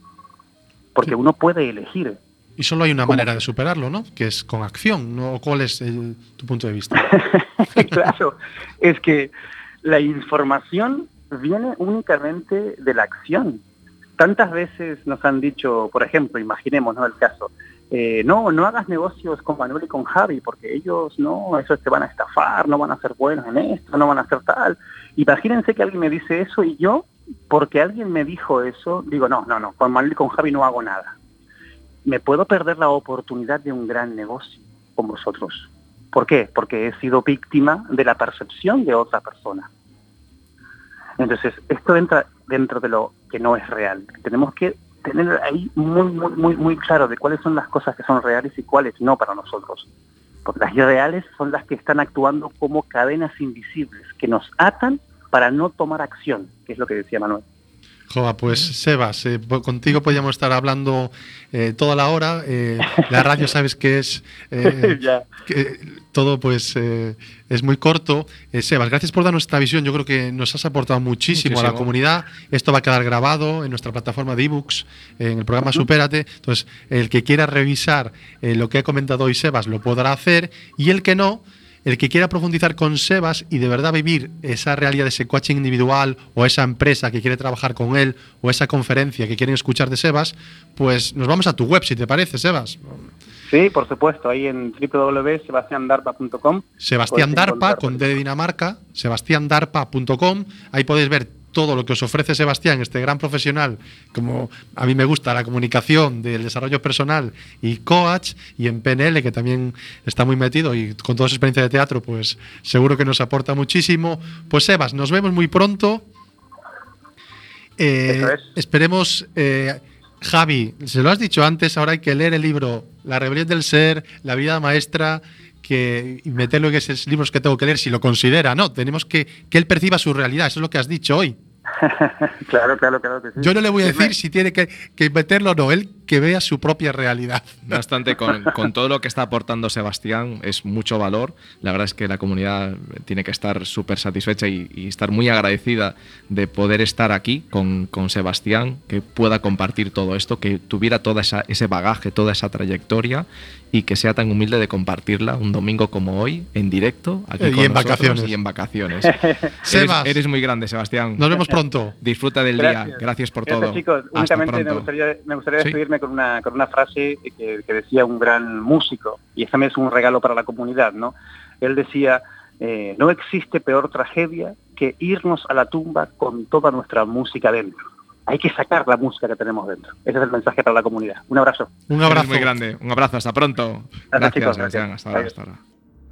[SPEAKER 4] Porque uno puede elegir.
[SPEAKER 2] Y solo hay una manera de superarlo, ¿no? Que es con acción, ¿no? ¿Cuál es el, tu punto de vista?
[SPEAKER 4] Claro, es que la información viene únicamente de la acción. Tantas veces nos han dicho, por ejemplo, imaginemos, ¿no?, el caso, eh, no, no hagas negocios con Manuel y con Javi, porque ellos, no, esos te van a estafar, no van a ser buenos en esto, no van a hacer tal. Imagínense que alguien me dice eso y yo, porque alguien me dijo eso, digo, no, no, no, con Manuel y con Javi no hago nada. Me puedo perder la oportunidad de un gran negocio con vosotros. ¿Por qué? Porque he sido víctima de la percepción de otra persona. Entonces, esto entra dentro de lo que no es real. Tenemos que tener ahí muy, muy, muy, muy claro de cuáles son las cosas que son reales y cuáles no para nosotros. Porque las irreales son las que están actuando como cadenas invisibles, que nos atan para no tomar acción, que es lo que decía Manuel.
[SPEAKER 2] Joa, pues Sebas, eh, contigo podríamos estar hablando eh, toda la hora. Eh, la radio sabes que es eh, que todo pues eh, es muy corto. Eh, Sebas, gracias por darnos esta visión. Yo creo que nos has aportado muchísimo, muchísimo. a la comunidad. Esto va a quedar grabado en nuestra plataforma de ebooks, eh, en el programa uh-huh. Supérate. Entonces, el que quiera revisar eh, lo que ha comentado hoy Sebas lo podrá hacer, y el que no, el que quiera profundizar con Sebas y de verdad vivir esa realidad de ese coaching individual, o esa empresa que quiere trabajar con él, o esa conferencia que quieren escuchar de Sebas, pues nos vamos a tu web, si te parece, Sebas.
[SPEAKER 4] Sí, por supuesto, ahí en doble u doble u doble u punto sebastián darpa punto com.
[SPEAKER 2] Sebastián Darpa, con D de Dinamarca, sebastián darpa punto com. Ahí podéis ver todo lo que os ofrece Sebastián, este gran profesional, como a mí me gusta, la comunicación, del desarrollo personal y coach, y en P N L, que también está muy metido, y con toda su experiencia de teatro, pues seguro que nos aporta muchísimo. Pues Sebas, nos vemos muy pronto. Eh,
[SPEAKER 4] Eso es.
[SPEAKER 2] Esperemos... Eh, Javi, se lo has dicho antes, ahora hay que leer el libro La rebelión del ser, La vida maestra, que y meterlo en esos libros que tengo que leer, si lo considera, ¿no? Tenemos que que él perciba su realidad, eso es lo que has dicho hoy.
[SPEAKER 4] Claro, claro, claro que sí.
[SPEAKER 2] Yo no le voy a decir si tiene que, que meterlo o no, él que vea su propia realidad.
[SPEAKER 1] No obstante, con, con todo lo que está aportando Sebastián, es mucho valor. La verdad es que la comunidad tiene que estar súper satisfecha y, y estar muy agradecida de poder estar aquí con, con Sebastián, que pueda compartir todo esto, que tuviera todo esa, ese bagaje, toda esa trayectoria, y que sea tan humilde de compartirla un domingo como hoy, en directo, aquí
[SPEAKER 2] y
[SPEAKER 1] con
[SPEAKER 2] en vacaciones.
[SPEAKER 1] Y en vacaciones.
[SPEAKER 2] Sebas,
[SPEAKER 1] eres, eres muy grande, Sebastián.
[SPEAKER 2] Nos vemos pronto.
[SPEAKER 1] Disfruta del
[SPEAKER 4] Gracias.
[SPEAKER 1] día. Gracias por
[SPEAKER 4] Gracias,
[SPEAKER 1] todo.
[SPEAKER 4] chicos.
[SPEAKER 1] Hasta
[SPEAKER 4] Únicamente me
[SPEAKER 1] pronto.
[SPEAKER 4] gustaría, me gustaría
[SPEAKER 1] Sí.
[SPEAKER 4] despedirme con una, con una frase que, que decía un gran músico, y ese es un regalo para la comunidad, ¿no? Él decía, eh, no existe peor tragedia que irnos a la tumba con toda nuestra música dentro. Hay que sacar la música que tenemos dentro. Ese es el mensaje para la comunidad. Un abrazo.
[SPEAKER 2] Un
[SPEAKER 1] Eres
[SPEAKER 2] abrazo
[SPEAKER 1] muy grande. Un abrazo. Hasta pronto.
[SPEAKER 4] Gracias,
[SPEAKER 1] Gracias,
[SPEAKER 4] chicos.
[SPEAKER 1] Sebastián.
[SPEAKER 4] Gracias.
[SPEAKER 1] Hasta ahora.
[SPEAKER 4] Adiós.
[SPEAKER 1] Hasta ahora.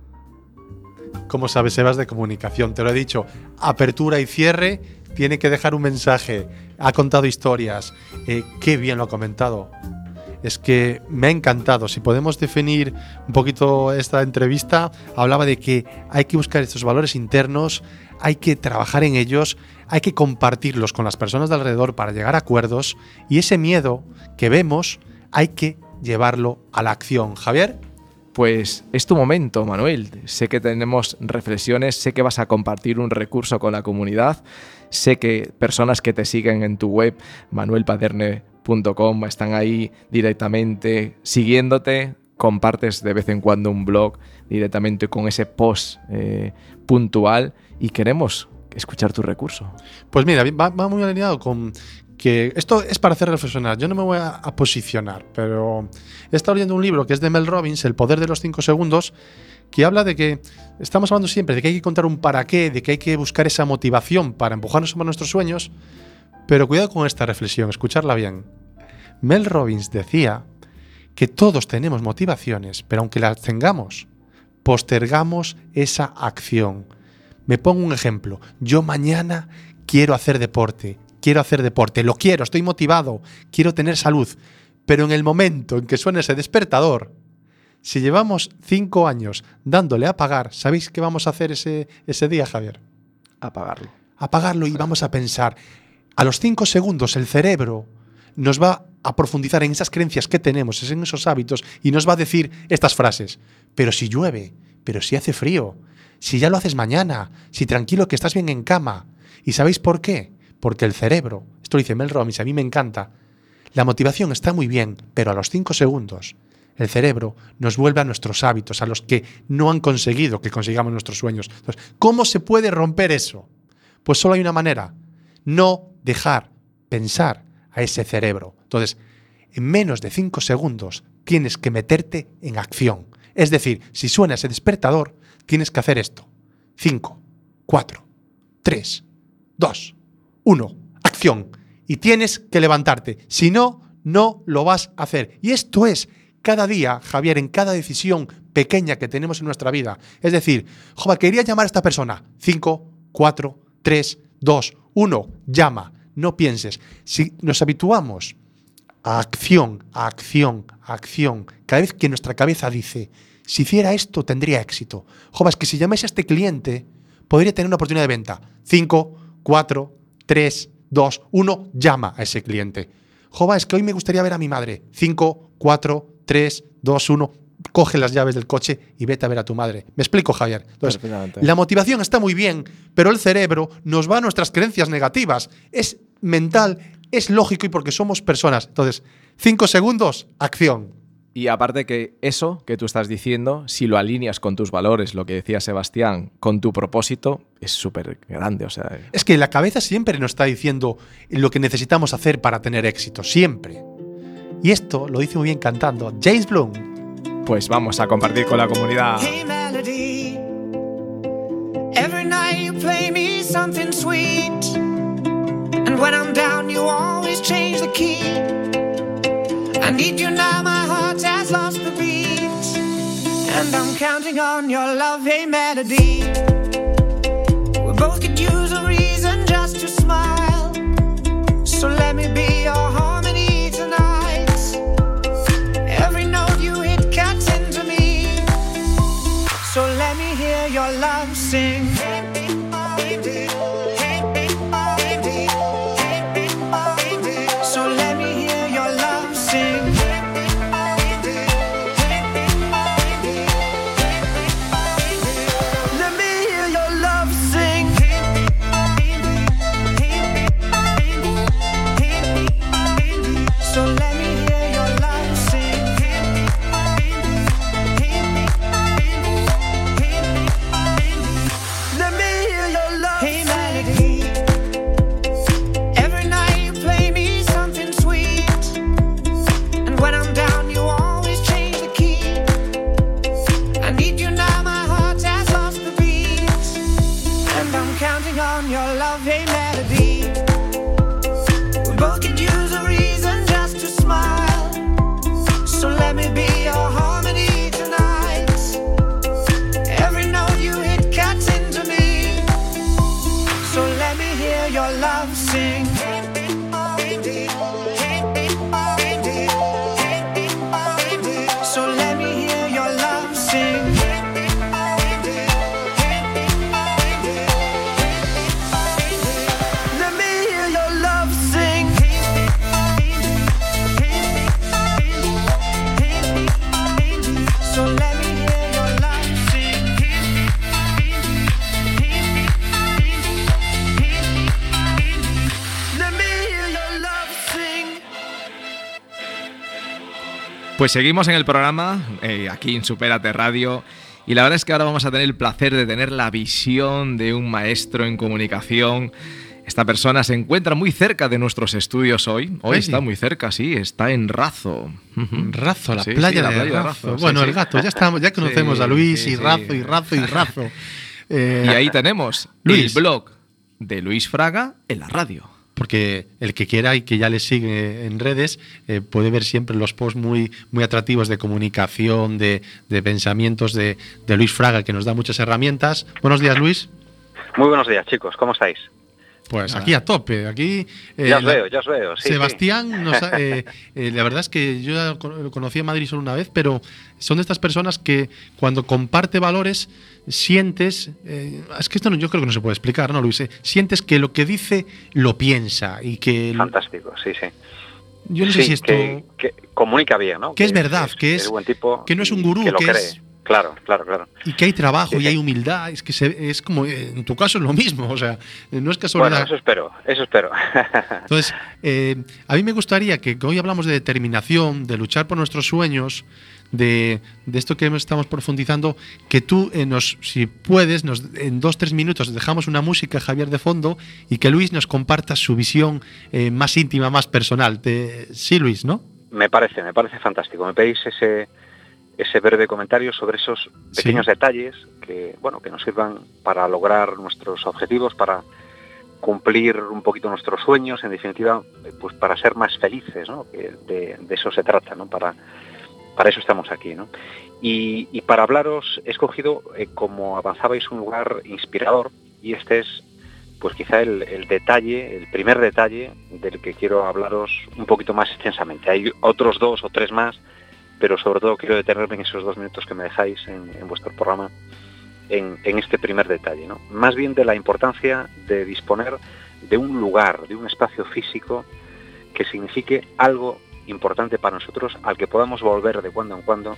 [SPEAKER 2] Como sabes, Sebas, de comunicación, te lo he dicho, apertura y cierre, tiene que dejar un mensaje, ha contado historias, eh, qué bien lo ha comentado. Es que me ha encantado. Si podemos definir un poquito esta entrevista, hablaba de que hay que buscar estos valores internos, hay que trabajar en ellos, hay que compartirlos con las personas de alrededor para llegar a acuerdos, y ese miedo que vemos hay que llevarlo a la acción. Javier.
[SPEAKER 1] Pues es tu momento, Manuel. Sé que tenemos reflexiones, sé que vas a compartir un recurso con la comunidad, sé que personas que te siguen en tu web, manuel paderne punto com, están ahí directamente siguiéndote, compartes de vez en cuando un blog directamente con ese post eh, puntual, y queremos escuchar tu recurso.
[SPEAKER 2] Pues mira, va, va muy alineado con que esto es para hacer reflexionar. Yo no me voy a, a posicionar, pero he estado leyendo un libro que es de Mel Robbins, El poder de los cinco segundos, que habla de que estamos hablando siempre de que hay que contar un para qué, de que hay que buscar esa motivación para empujarnos a nuestros sueños, pero cuidado con esta reflexión, escucharla bien. Mel Robbins decía que todos tenemos motivaciones, pero aunque las tengamos, postergamos esa acción. Me pongo un ejemplo. Yo mañana quiero hacer deporte. Quiero hacer deporte, lo quiero, estoy motivado, quiero tener salud, pero en el momento en que suene ese despertador, si llevamos cinco años dándole a apagar, ¿sabéis qué vamos a hacer ese, ese día, Javier?
[SPEAKER 1] Apagarlo.
[SPEAKER 2] Apagarlo, y vamos a pensar, a los cinco segundos el cerebro nos va a profundizar en esas creencias que tenemos, en esos hábitos, y nos va a decir estas frases: pero si llueve, pero si hace frío, si ya lo haces mañana, si tranquilo que estás bien en cama. ¿Y sabéis por qué? Porque el cerebro, esto lo dice Mel Robbins, a mí me encanta, la motivación está muy bien, pero a los cinco segundos el cerebro nos vuelve a nuestros hábitos, a los que no han conseguido que consigamos nuestros sueños. Entonces, ¿cómo se puede romper eso? Pues solo hay una manera: no dejar pensar a ese cerebro. Entonces, en menos de cinco segundos tienes que meterte en acción. Es decir, si suena ese despertador, tienes que hacer esto. cinco, cuatro, tres, dos, uno, acción. Y tienes que levantarte. Si no, no lo vas a hacer. Y esto es cada día, Javier, en cada decisión pequeña que tenemos en nuestra vida. Es decir, joder, quería llamar a esta persona. cinco, cuatro, tres, dos, uno, llama. No pienses. Si nos habituamos a acción, a acción, a acción, cada vez que nuestra cabeza dice, si hiciera esto tendría éxito. Jova, es que si llamase a este cliente, podría tener una oportunidad de venta. cinco, cuatro, tres, dos, uno, llama a ese cliente. Jova, es que hoy me gustaría ver a mi madre. cinco, cuatro, tres, dos, uno, coge las llaves del coche y vete a ver a tu madre. ¿Me explico, Javier? Entonces, la motivación está muy bien, pero el cerebro nos va a nuestras creencias negativas. Es mental, es lógico y porque somos personas. Entonces, cinco segundos, acción.
[SPEAKER 1] Y aparte que eso que tú estás diciendo, si lo alineas con tus valores, lo que decía Sebastián, con tu propósito, es súper grande. O sea,
[SPEAKER 2] es que la cabeza siempre nos está diciendo lo que necesitamos hacer para tener éxito, siempre. Y esto lo dice muy bien cantando James Blunt.
[SPEAKER 1] Pues vamos a compartir con la comunidad.
[SPEAKER 5] Hey Melody, every night you play me something sweet, and when I'm down you always change the key. I need you now, my heart has lost the beat, and I'm counting on your love. Hey Melody, we both could use a reason just to smile, so let me be your harmony tonight. Every note you hit cuts into me, so let me hear your love sing. So let me hear your love sing. Let me hear your love sing. So let me hear your love sing. Let me hear your love sing. Hey Melody, every night you play me something sweet, and when I'm down you always change the key. I need you now, my heart has lost the beat, and I'm counting on your love. Hey Melody, we both could use a reason just to smile, so let me be your harmony tonight. Every note you hit cuts into me, so let me hear your love sing. So let me hear your love sing. Let me hear your love sing. So let me hear your love sing. Let me hear your love sing.
[SPEAKER 1] Pues seguimos en el programa, eh, aquí en Supérate Radio, y la verdad es que ahora vamos a tener el placer de tener la visión de un maestro en comunicación. Esta persona se encuentra muy cerca de nuestros estudios hoy. Hoy
[SPEAKER 2] ¿Sí?
[SPEAKER 1] está muy cerca, sí, está en Razo.
[SPEAKER 2] Razo, la
[SPEAKER 1] Sí,
[SPEAKER 2] playa,
[SPEAKER 1] sí, la
[SPEAKER 2] de,
[SPEAKER 1] playa de
[SPEAKER 2] Razo.
[SPEAKER 1] Razo, sí,
[SPEAKER 2] Bueno,
[SPEAKER 1] sí.
[SPEAKER 2] el gato, ya, estamos, ya conocemos
[SPEAKER 1] Sí,
[SPEAKER 2] a Luis
[SPEAKER 1] sí,
[SPEAKER 2] y
[SPEAKER 1] sí.
[SPEAKER 2] Razo y Razo y Razo. Eh,
[SPEAKER 1] Y ahí tenemos
[SPEAKER 2] Luis.
[SPEAKER 1] el blog de Luis Fraga en la radio.
[SPEAKER 2] Porque el que quiera y que ya le sigue en redes eh, puede ver siempre los posts muy, muy atractivos de comunicación, de, de pensamientos de, de Luis Fraga, que nos da muchas herramientas. Buenos días, Luis.
[SPEAKER 6] Muy buenos días, chicos. ¿Cómo estáis?
[SPEAKER 2] Pues aquí a tope, aquí... eh,
[SPEAKER 6] ya os
[SPEAKER 2] la-
[SPEAKER 6] veo, ya os veo. Sí,
[SPEAKER 2] Sebastián, nos ha- eh, eh, la verdad es que yo ya con- lo conocí en Madrid solo una vez, pero son de estas personas que cuando comparte valores sientes, eh, es que esto no, yo creo que no se puede explicar, ¿no, Luis? Eh, sientes que lo que dice lo piensa y que...
[SPEAKER 6] sí. Fantástico, sí, sí.
[SPEAKER 2] Yo no sé
[SPEAKER 6] Sí,
[SPEAKER 2] si esto...
[SPEAKER 6] que, que comunica bien, ¿no?
[SPEAKER 2] Que es verdad, que es-
[SPEAKER 6] buen tipo
[SPEAKER 2] que no es un
[SPEAKER 6] y
[SPEAKER 2] gurú,
[SPEAKER 6] que lo
[SPEAKER 2] que
[SPEAKER 6] cree.
[SPEAKER 2] es-
[SPEAKER 6] Claro, claro, claro.
[SPEAKER 2] Y que hay trabajo
[SPEAKER 6] Sí,
[SPEAKER 2] y
[SPEAKER 6] sí.
[SPEAKER 2] hay humildad, es que se- es como, eh, en tu caso es lo mismo, o sea, eh, no es casualidad.
[SPEAKER 6] Bueno, eso espero, eso espero.
[SPEAKER 2] Entonces, eh, a mí me gustaría que hoy hablamos de determinación, de luchar por nuestros sueños, de, de esto que estamos profundizando, que tú, eh, nos, si puedes, nos, en dos, tres minutos dejamos una música, Javier, de fondo, y que Luis nos comparta su visión eh, más íntima, más personal. Te- sí, Luis, ¿no?
[SPEAKER 6] Me parece, me parece fantástico. Me pedís ese ese breve comentario sobre esos pequeños
[SPEAKER 2] Sí.
[SPEAKER 6] detalles que, bueno, que nos sirvan para lograr nuestros objetivos, para cumplir un poquito nuestros sueños, en definitiva, eh, pues para ser más felices, ¿no? Que de, de eso se trata, ¿no? Para, para eso estamos aquí, ¿no? Y, y para hablaros he escogido, eh, como avanzabais, un lugar inspirador, y este es, pues quizá el, el detalle, el primer detalle del que quiero hablaros un poquito más extensamente. Hay otros dos o tres más, pero sobre todo quiero detenerme en esos dos minutos que me dejáis en, en vuestro programa, en, en este primer detalle, ¿no? Más bien de la importancia de disponer de un lugar, de un espacio físico que signifique algo importante para nosotros, al que podamos volver de cuando en cuando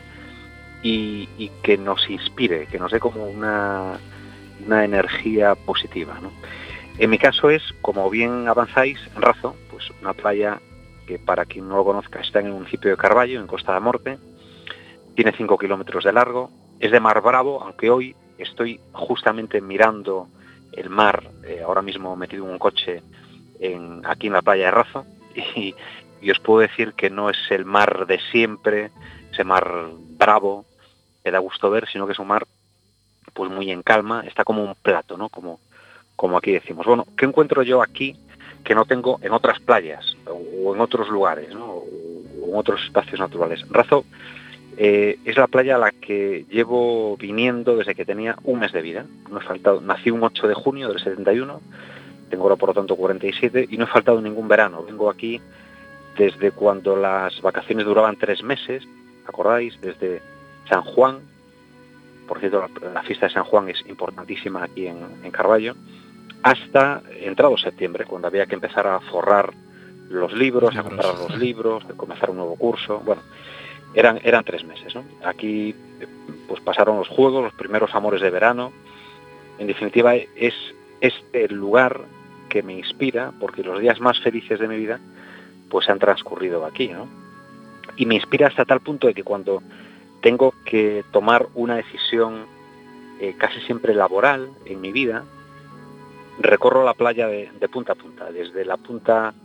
[SPEAKER 6] y, y que nos inspire, que nos dé como una, una energía positiva, ¿no? En mi caso es, como bien avanzáis, Razo, pues una playa que, para quien no lo conozca, está en el municipio de Carballo, en Costa da Morte, tiene cinco kilómetros de largo, es de mar bravo, aunque hoy estoy justamente mirando el mar, eh, ahora mismo metido en un coche en, aquí en la playa de Razo, y, y os puedo decir que no es el mar de siempre, ese mar bravo que da gusto ver, sino que es un mar pues muy en calma, está como un plato, ¿no? Como, como aquí decimos. Bueno, ¿qué encuentro yo aquí que no tengo en otras playas o en otros lugares, ¿no? O en otros espacios naturales? Razo eh, es la playa a la que llevo viniendo desde que tenía un mes de vida. No he faltado, nací un ocho de junio del setenta y uno, tengo ahora por lo tanto cuarenta y siete y no he faltado ningún verano. Vengo aquí desde cuando las vacaciones duraban tres meses, ¿acordáis? Desde San Juan. Por cierto, la, la fiesta de San Juan es importantísima aquí en, en Carballo, hasta entrado septiembre, cuando había que empezar a forrar los libros, a comprar los libros, a comenzar un nuevo curso. Bueno, eran, eran tres meses, ¿no? Aquí pues pasaron los juegos, los primeros amores de verano. En definitiva, es este lugar que me inspira, porque los días más felices de mi vida pues han transcurrido aquí, ¿no? Y me inspira hasta tal punto de que cuando tengo que tomar una decisión eh, casi siempre laboral en mi vida, recorro la playa de, de punta a punta, desde la punta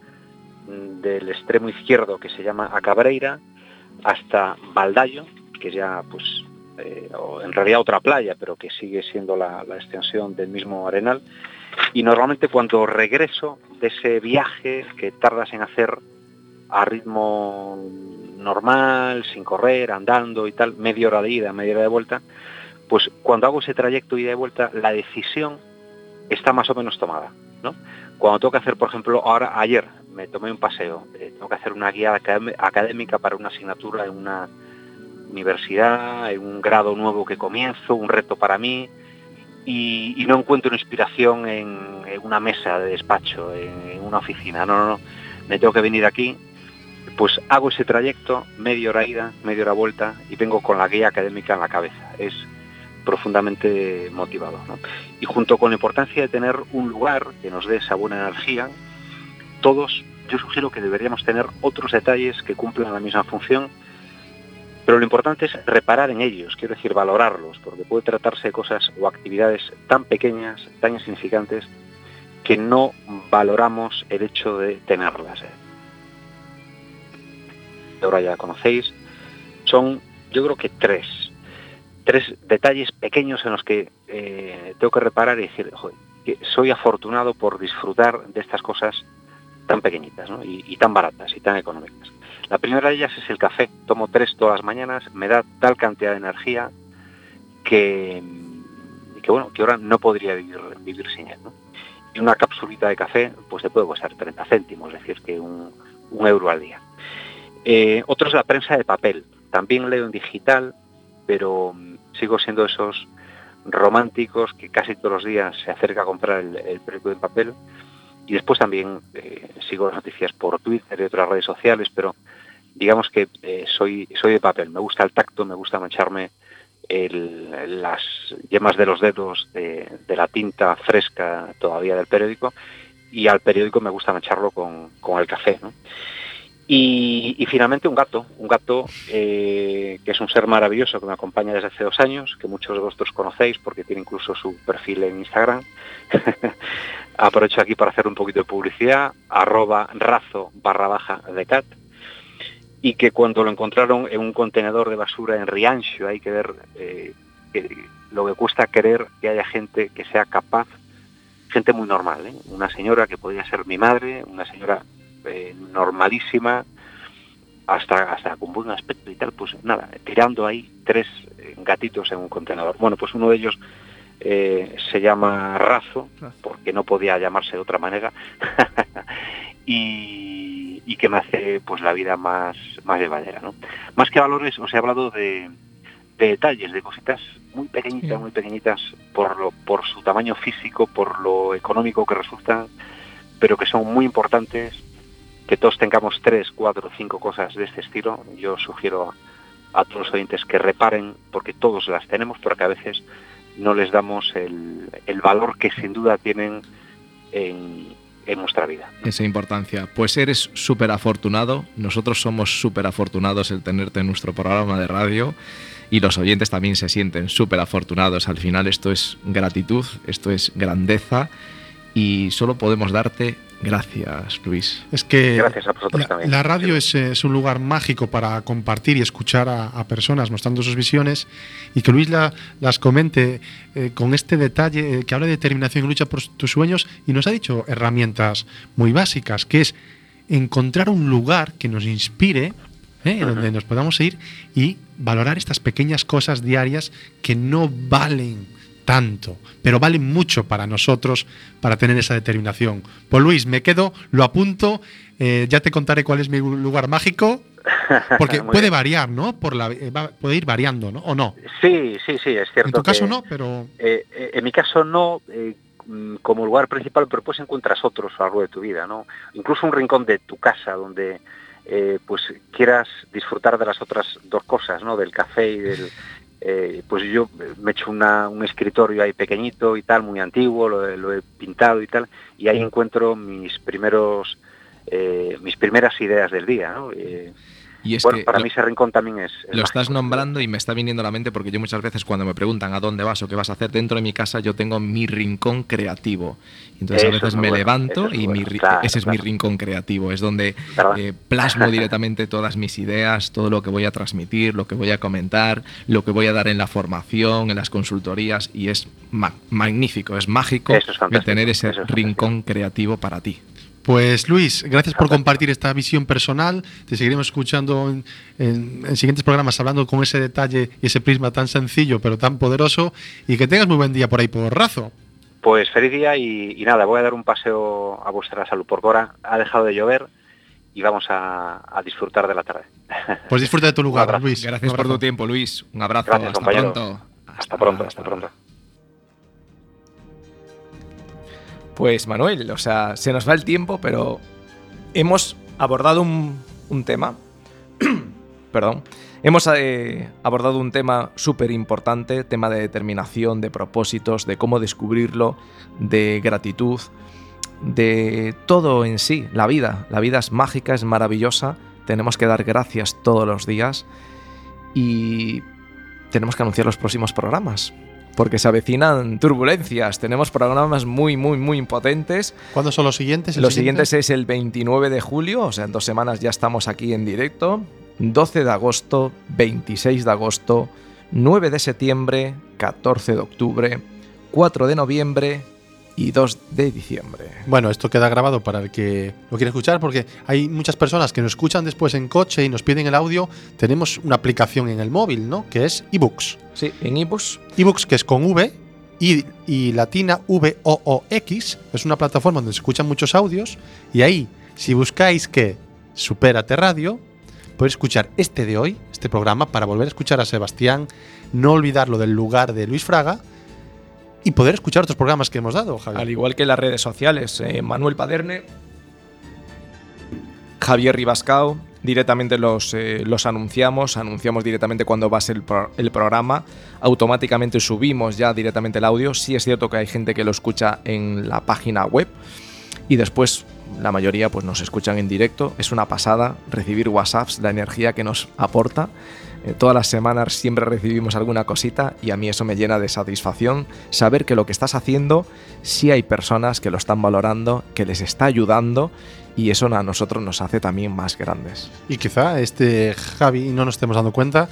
[SPEAKER 6] del extremo izquierdo, que se llama A Cabreira, hasta Baldayo, que es ya pues eh, en realidad otra playa, pero que sigue siendo la, la extensión del mismo arenal. Y normalmente cuando regreso de ese viaje que tardas en hacer a ritmo normal, sin correr, andando y tal, media hora de ida, media hora de vuelta, pues cuando hago ese trayecto ida y vuelta, la decisión está más o menos tomada, ¿no? Cuando tengo que hacer, por ejemplo, ahora, ayer me tomé un paseo, eh, tengo que hacer una guía académica para una asignatura en una universidad, en un grado nuevo que comienzo, un reto para mí, y, y no encuentro inspiración en, en una mesa de despacho, en, en una oficina, no, no, no, me tengo que venir aquí. Pues hago ese trayecto, media hora ida, media hora vuelta, y vengo con la guía académica en la cabeza. Es profundamente motivador, ¿no? Y junto con la importancia de tener un lugar que nos dé esa buena energía, todos, yo sugiero que deberíamos tener otros detalles que cumplan la misma función, pero lo importante es reparar en ellos, quiero decir, valorarlos, porque puede tratarse de cosas o actividades tan pequeñas, tan insignificantes, que no valoramos el hecho de tenerlas, ¿eh? Ahora ya conocéis, son yo creo que tres, tres detalles pequeños en los que eh, tengo que reparar y decir, joder, que soy afortunado por disfrutar de estas cosas tan pequeñitas, ¿no? y, y tan baratas y tan económicas. La primera de ellas es el café. Tomo tres todas las mañanas, me da tal cantidad de energía que, que bueno, que ahora no podría vivir, vivir sin él, ¿no? Y una capsulita de café pues te puede costar treinta céntimos, es decir, que un, un euro al día. Eh, otro es la prensa de papel. También leo en digital, pero sigo siendo esos románticos que casi todos los días se acerca a comprar el, el periódico de papel. Y después también eh, sigo las noticias por Twitter y otras redes sociales, pero digamos que eh, soy, soy de papel. Me gusta el tacto, me gusta mancharme el, las yemas de los dedos de, de la tinta fresca todavía del periódico, y al periódico me gusta mancharlo con, con el café, ¿no? Y, y finalmente un gato, un gato eh, que es un ser maravilloso que me acompaña desde hace dos años, que muchos de vosotros conocéis porque tiene incluso su perfil en Instagram. Aprovecho aquí para hacer un poquito de publicidad, arroba razo barra baja de cat, y que cuando lo encontraron en un contenedor de basura en Rianxo, hay que ver eh, que lo que cuesta creer que haya gente que sea capaz, gente muy normal, ¿eh? Una señora que podría ser mi madre, una señora Eh, normalísima, hasta hasta con buen aspecto y tal, pues nada, tirando ahí tres eh, gatitos en un contenedor. Bueno, pues uno de ellos eh, se llama Razo, porque no podía llamarse de otra manera, y, y que me hace pues la vida más, más llevadera, ¿no? Más que valores, os he hablado de, de detalles, de cositas muy pequeñitas, muy pequeñitas por, lo, por su tamaño físico, por lo económico que resultan, pero que son muy importantes, que todos tengamos tres, cuatro, cinco cosas de este estilo. Yo sugiero a, a todos los oyentes que reparen, porque todos las tenemos, pero que a veces no les damos el, el valor que sin duda tienen en, en nuestra vida.
[SPEAKER 1] Esa importancia. Pues eres súper afortunado, nosotros somos súper afortunados el tenerte en nuestro programa de radio y los oyentes también se sienten súper afortunados. Al final esto es gratitud, esto es grandeza y solo podemos darte gracias, Luis.
[SPEAKER 2] Es que
[SPEAKER 6] Gracias a vosotros
[SPEAKER 2] la,
[SPEAKER 6] también.
[SPEAKER 2] la radio es, es un lugar mágico para compartir y escuchar a, a personas mostrando sus visiones, y que Luis la, las comente eh, con este detalle, eh, que habla de determinación y lucha por tus sueños, y nos ha dicho herramientas muy básicas, que es encontrar un lugar que nos inspire, ¿eh? Uh-huh. Donde nos podamos ir y valorar estas pequeñas cosas diarias que no valen tanto, pero valen mucho para nosotros para tener esa determinación. Pues Luis, me quedo, lo apunto, eh, ya te contaré cuál es mi lugar mágico, porque puede bien. variar, ¿no? Por la, eh, va, puede ir variando, ¿no? ¿O no?
[SPEAKER 6] Sí, sí, sí, es cierto.
[SPEAKER 2] En tu caso
[SPEAKER 6] que,
[SPEAKER 2] no, pero...
[SPEAKER 6] Eh, eh, en mi caso no, eh, como lugar principal, pero pues encuentras otros a lo largo de tu vida, ¿no? Incluso un rincón de tu casa donde eh, pues quieras disfrutar de las otras dos cosas, ¿no? Del café y del... Eh, pues yo me he hecho una, un escritorio ahí pequeñito y tal, muy antiguo, lo, lo he pintado y tal, y ahí encuentro mis primeros eh, mis primeras ideas del día, ¿no? Eh,
[SPEAKER 1] Y es
[SPEAKER 6] bueno,
[SPEAKER 1] que
[SPEAKER 6] para
[SPEAKER 1] lo,
[SPEAKER 6] mí ese rincón también es... es
[SPEAKER 1] lo estás nombrando y me está viniendo a la mente porque yo muchas veces cuando me preguntan a dónde vas o qué vas a hacer dentro de mi casa, yo tengo mi rincón creativo. Entonces
[SPEAKER 6] Eso
[SPEAKER 1] a veces me
[SPEAKER 6] bueno,
[SPEAKER 1] levanto y
[SPEAKER 6] bueno,
[SPEAKER 1] mi,
[SPEAKER 6] claro,
[SPEAKER 1] ese es
[SPEAKER 6] claro.
[SPEAKER 1] mi rincón creativo. Es donde eh, plasmo directamente todas mis ideas, todo lo que voy a transmitir, lo que voy a comentar, lo que voy a dar en la formación, en las consultorías, y es ma magnífico, es mágico
[SPEAKER 6] es
[SPEAKER 1] el tener ese
[SPEAKER 6] es
[SPEAKER 1] rincón creativo para ti.
[SPEAKER 2] Pues Luis, gracias por compartir esta visión personal. Te seguiremos escuchando en, en, en siguientes programas hablando con ese detalle y ese prisma tan sencillo pero tan poderoso, y que tengas muy buen día por ahí por Razo.
[SPEAKER 6] Pues feliz día y, y nada, voy a dar un paseo a vuestra salud porque ahora ha dejado de llover y vamos a, a disfrutar de la tarde.
[SPEAKER 2] Pues disfruta de tu lugar, Luis.
[SPEAKER 1] Gracias por tu tiempo, Luis. Un abrazo.
[SPEAKER 6] Gracias,
[SPEAKER 1] hasta
[SPEAKER 6] compañero.
[SPEAKER 1] pronto.
[SPEAKER 6] Hasta, hasta pronto, hasta pronto.
[SPEAKER 1] Pues Manuel, o sea, se nos va el tiempo, pero hemos abordado un, un tema, perdón, hemos eh, abordado un tema súper importante, tema de determinación, de propósitos, de cómo descubrirlo, de gratitud, de todo en sí, la vida. La vida es mágica, es maravillosa, tenemos que dar gracias todos los días y tenemos que anunciar los próximos programas. Porque se avecinan turbulencias. Tenemos programas muy, muy, muy potentes.
[SPEAKER 2] ¿Cuándo son los siguientes?
[SPEAKER 1] Los
[SPEAKER 2] siguiente?
[SPEAKER 1] siguientes es el veintinueve de julio, o sea, en dos semanas ya estamos aquí en directo. doce de agosto, veintiséis de agosto, nueve de septiembre, catorce de octubre, cuatro de noviembre y dos de diciembre.
[SPEAKER 2] Bueno, esto queda grabado para el que lo quiera escuchar, porque hay muchas personas que nos escuchan después en coche y nos piden el audio. Tenemos una aplicación en el móvil, ¿no? Que es eBooks.
[SPEAKER 1] Sí, en eBooks.
[SPEAKER 2] eBooks, que es con V y, y latina V O O X. Es una plataforma donde se escuchan muchos audios. Y ahí, si buscáis que Supérate Radio, podéis escuchar este de hoy, este programa, para volver a escuchar a Sebastián, no olvidar lo del lugar de Luis Fraga y poder escuchar otros programas que hemos dado, Javier.
[SPEAKER 1] Al igual que en las redes sociales, eh, Manuel Paderne, Javier Ribascao, directamente los, eh, los anunciamos, anunciamos directamente cuando va a ser el, pro el programa, automáticamente subimos ya directamente el audio. Sí es cierto que hay gente que lo escucha en la página web y después la mayoría pues nos escuchan en directo. Es una pasada recibir WhatsApps, la energía que nos aporta. Eh, todas las semanas siempre recibimos alguna cosita y a mí eso me llena de satisfacción saber que lo que estás haciendo sí hay personas que lo están valorando, que les está ayudando, y eso a nosotros nos hace también más grandes.
[SPEAKER 2] Y quizá este Javi no nos estemos dando cuenta,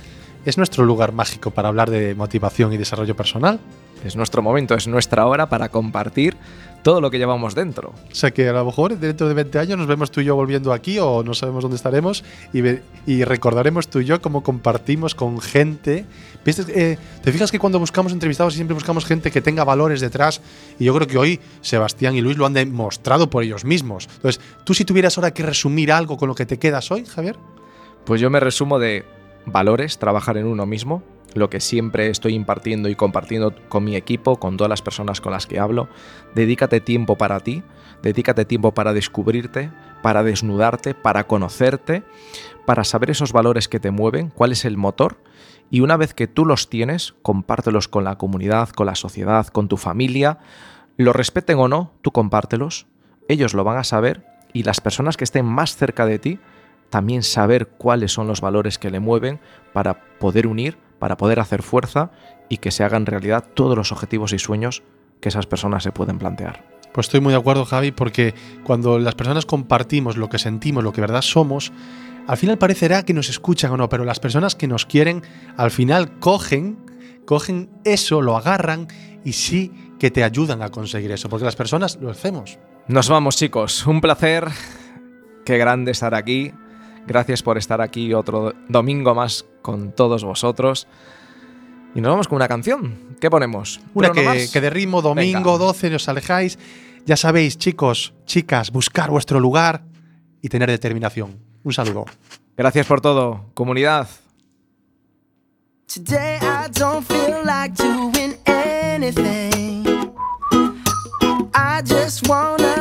[SPEAKER 2] es nuestro lugar mágico para hablar de motivación y desarrollo personal.
[SPEAKER 1] Es nuestro momento, es nuestra hora para compartir todo lo que llevamos dentro.
[SPEAKER 2] O sea que a lo mejor dentro de veinte años nos vemos tú y yo volviendo aquí o no sabemos dónde estaremos y, ve, y recordaremos tú y yo cómo compartimos con gente. ¿Viste? Eh, ¿Te fijas que cuando buscamos entrevistados siempre buscamos gente que tenga valores detrás? Y yo creo que hoy Sebastián y Luis lo han demostrado por ellos mismos. Entonces, tú si tuvieras ahora que resumir algo con lo que te quedas hoy, Javier.
[SPEAKER 1] Pues yo me resumo de valores, trabajar en uno mismo, lo que siempre estoy impartiendo y compartiendo con mi equipo, con todas las personas con las que hablo. Dedícate tiempo para ti, dedícate tiempo para descubrirte, para desnudarte, para conocerte, para saber esos valores que te mueven, cuál es el motor, y una vez que tú los tienes, compártelos con la comunidad, con la sociedad, con tu familia, lo respeten o no, tú compártelos, ellos lo van a saber y las personas que estén más cerca de ti también saber cuáles son los valores que le mueven para poder unir, para poder hacer fuerza y que se hagan realidad todos los objetivos y sueños que esas personas se pueden plantear.
[SPEAKER 2] Pues estoy muy de acuerdo, Javi, porque cuando las personas compartimos lo que sentimos, lo que verdad somos, al final parecerá que nos escuchan o no, pero las personas que nos quieren al final cogen, cogen eso, lo agarran y sí que te ayudan a conseguir eso, porque las personas lo hacemos.
[SPEAKER 1] Nos vamos, chicos. Un placer. Qué grande estar aquí. Gracias por estar aquí otro domingo más con todos vosotros. Y nos vamos con una canción. ¿Qué ponemos?
[SPEAKER 2] Una que, que de ritmo, domingo, Venga. doce, os alejáis. Ya sabéis, chicos, chicas, buscar vuestro lugar y tener determinación. Un saludo.
[SPEAKER 1] Gracias por todo, comunidad.
[SPEAKER 3] Today I don't feel like doing anything. I just wanna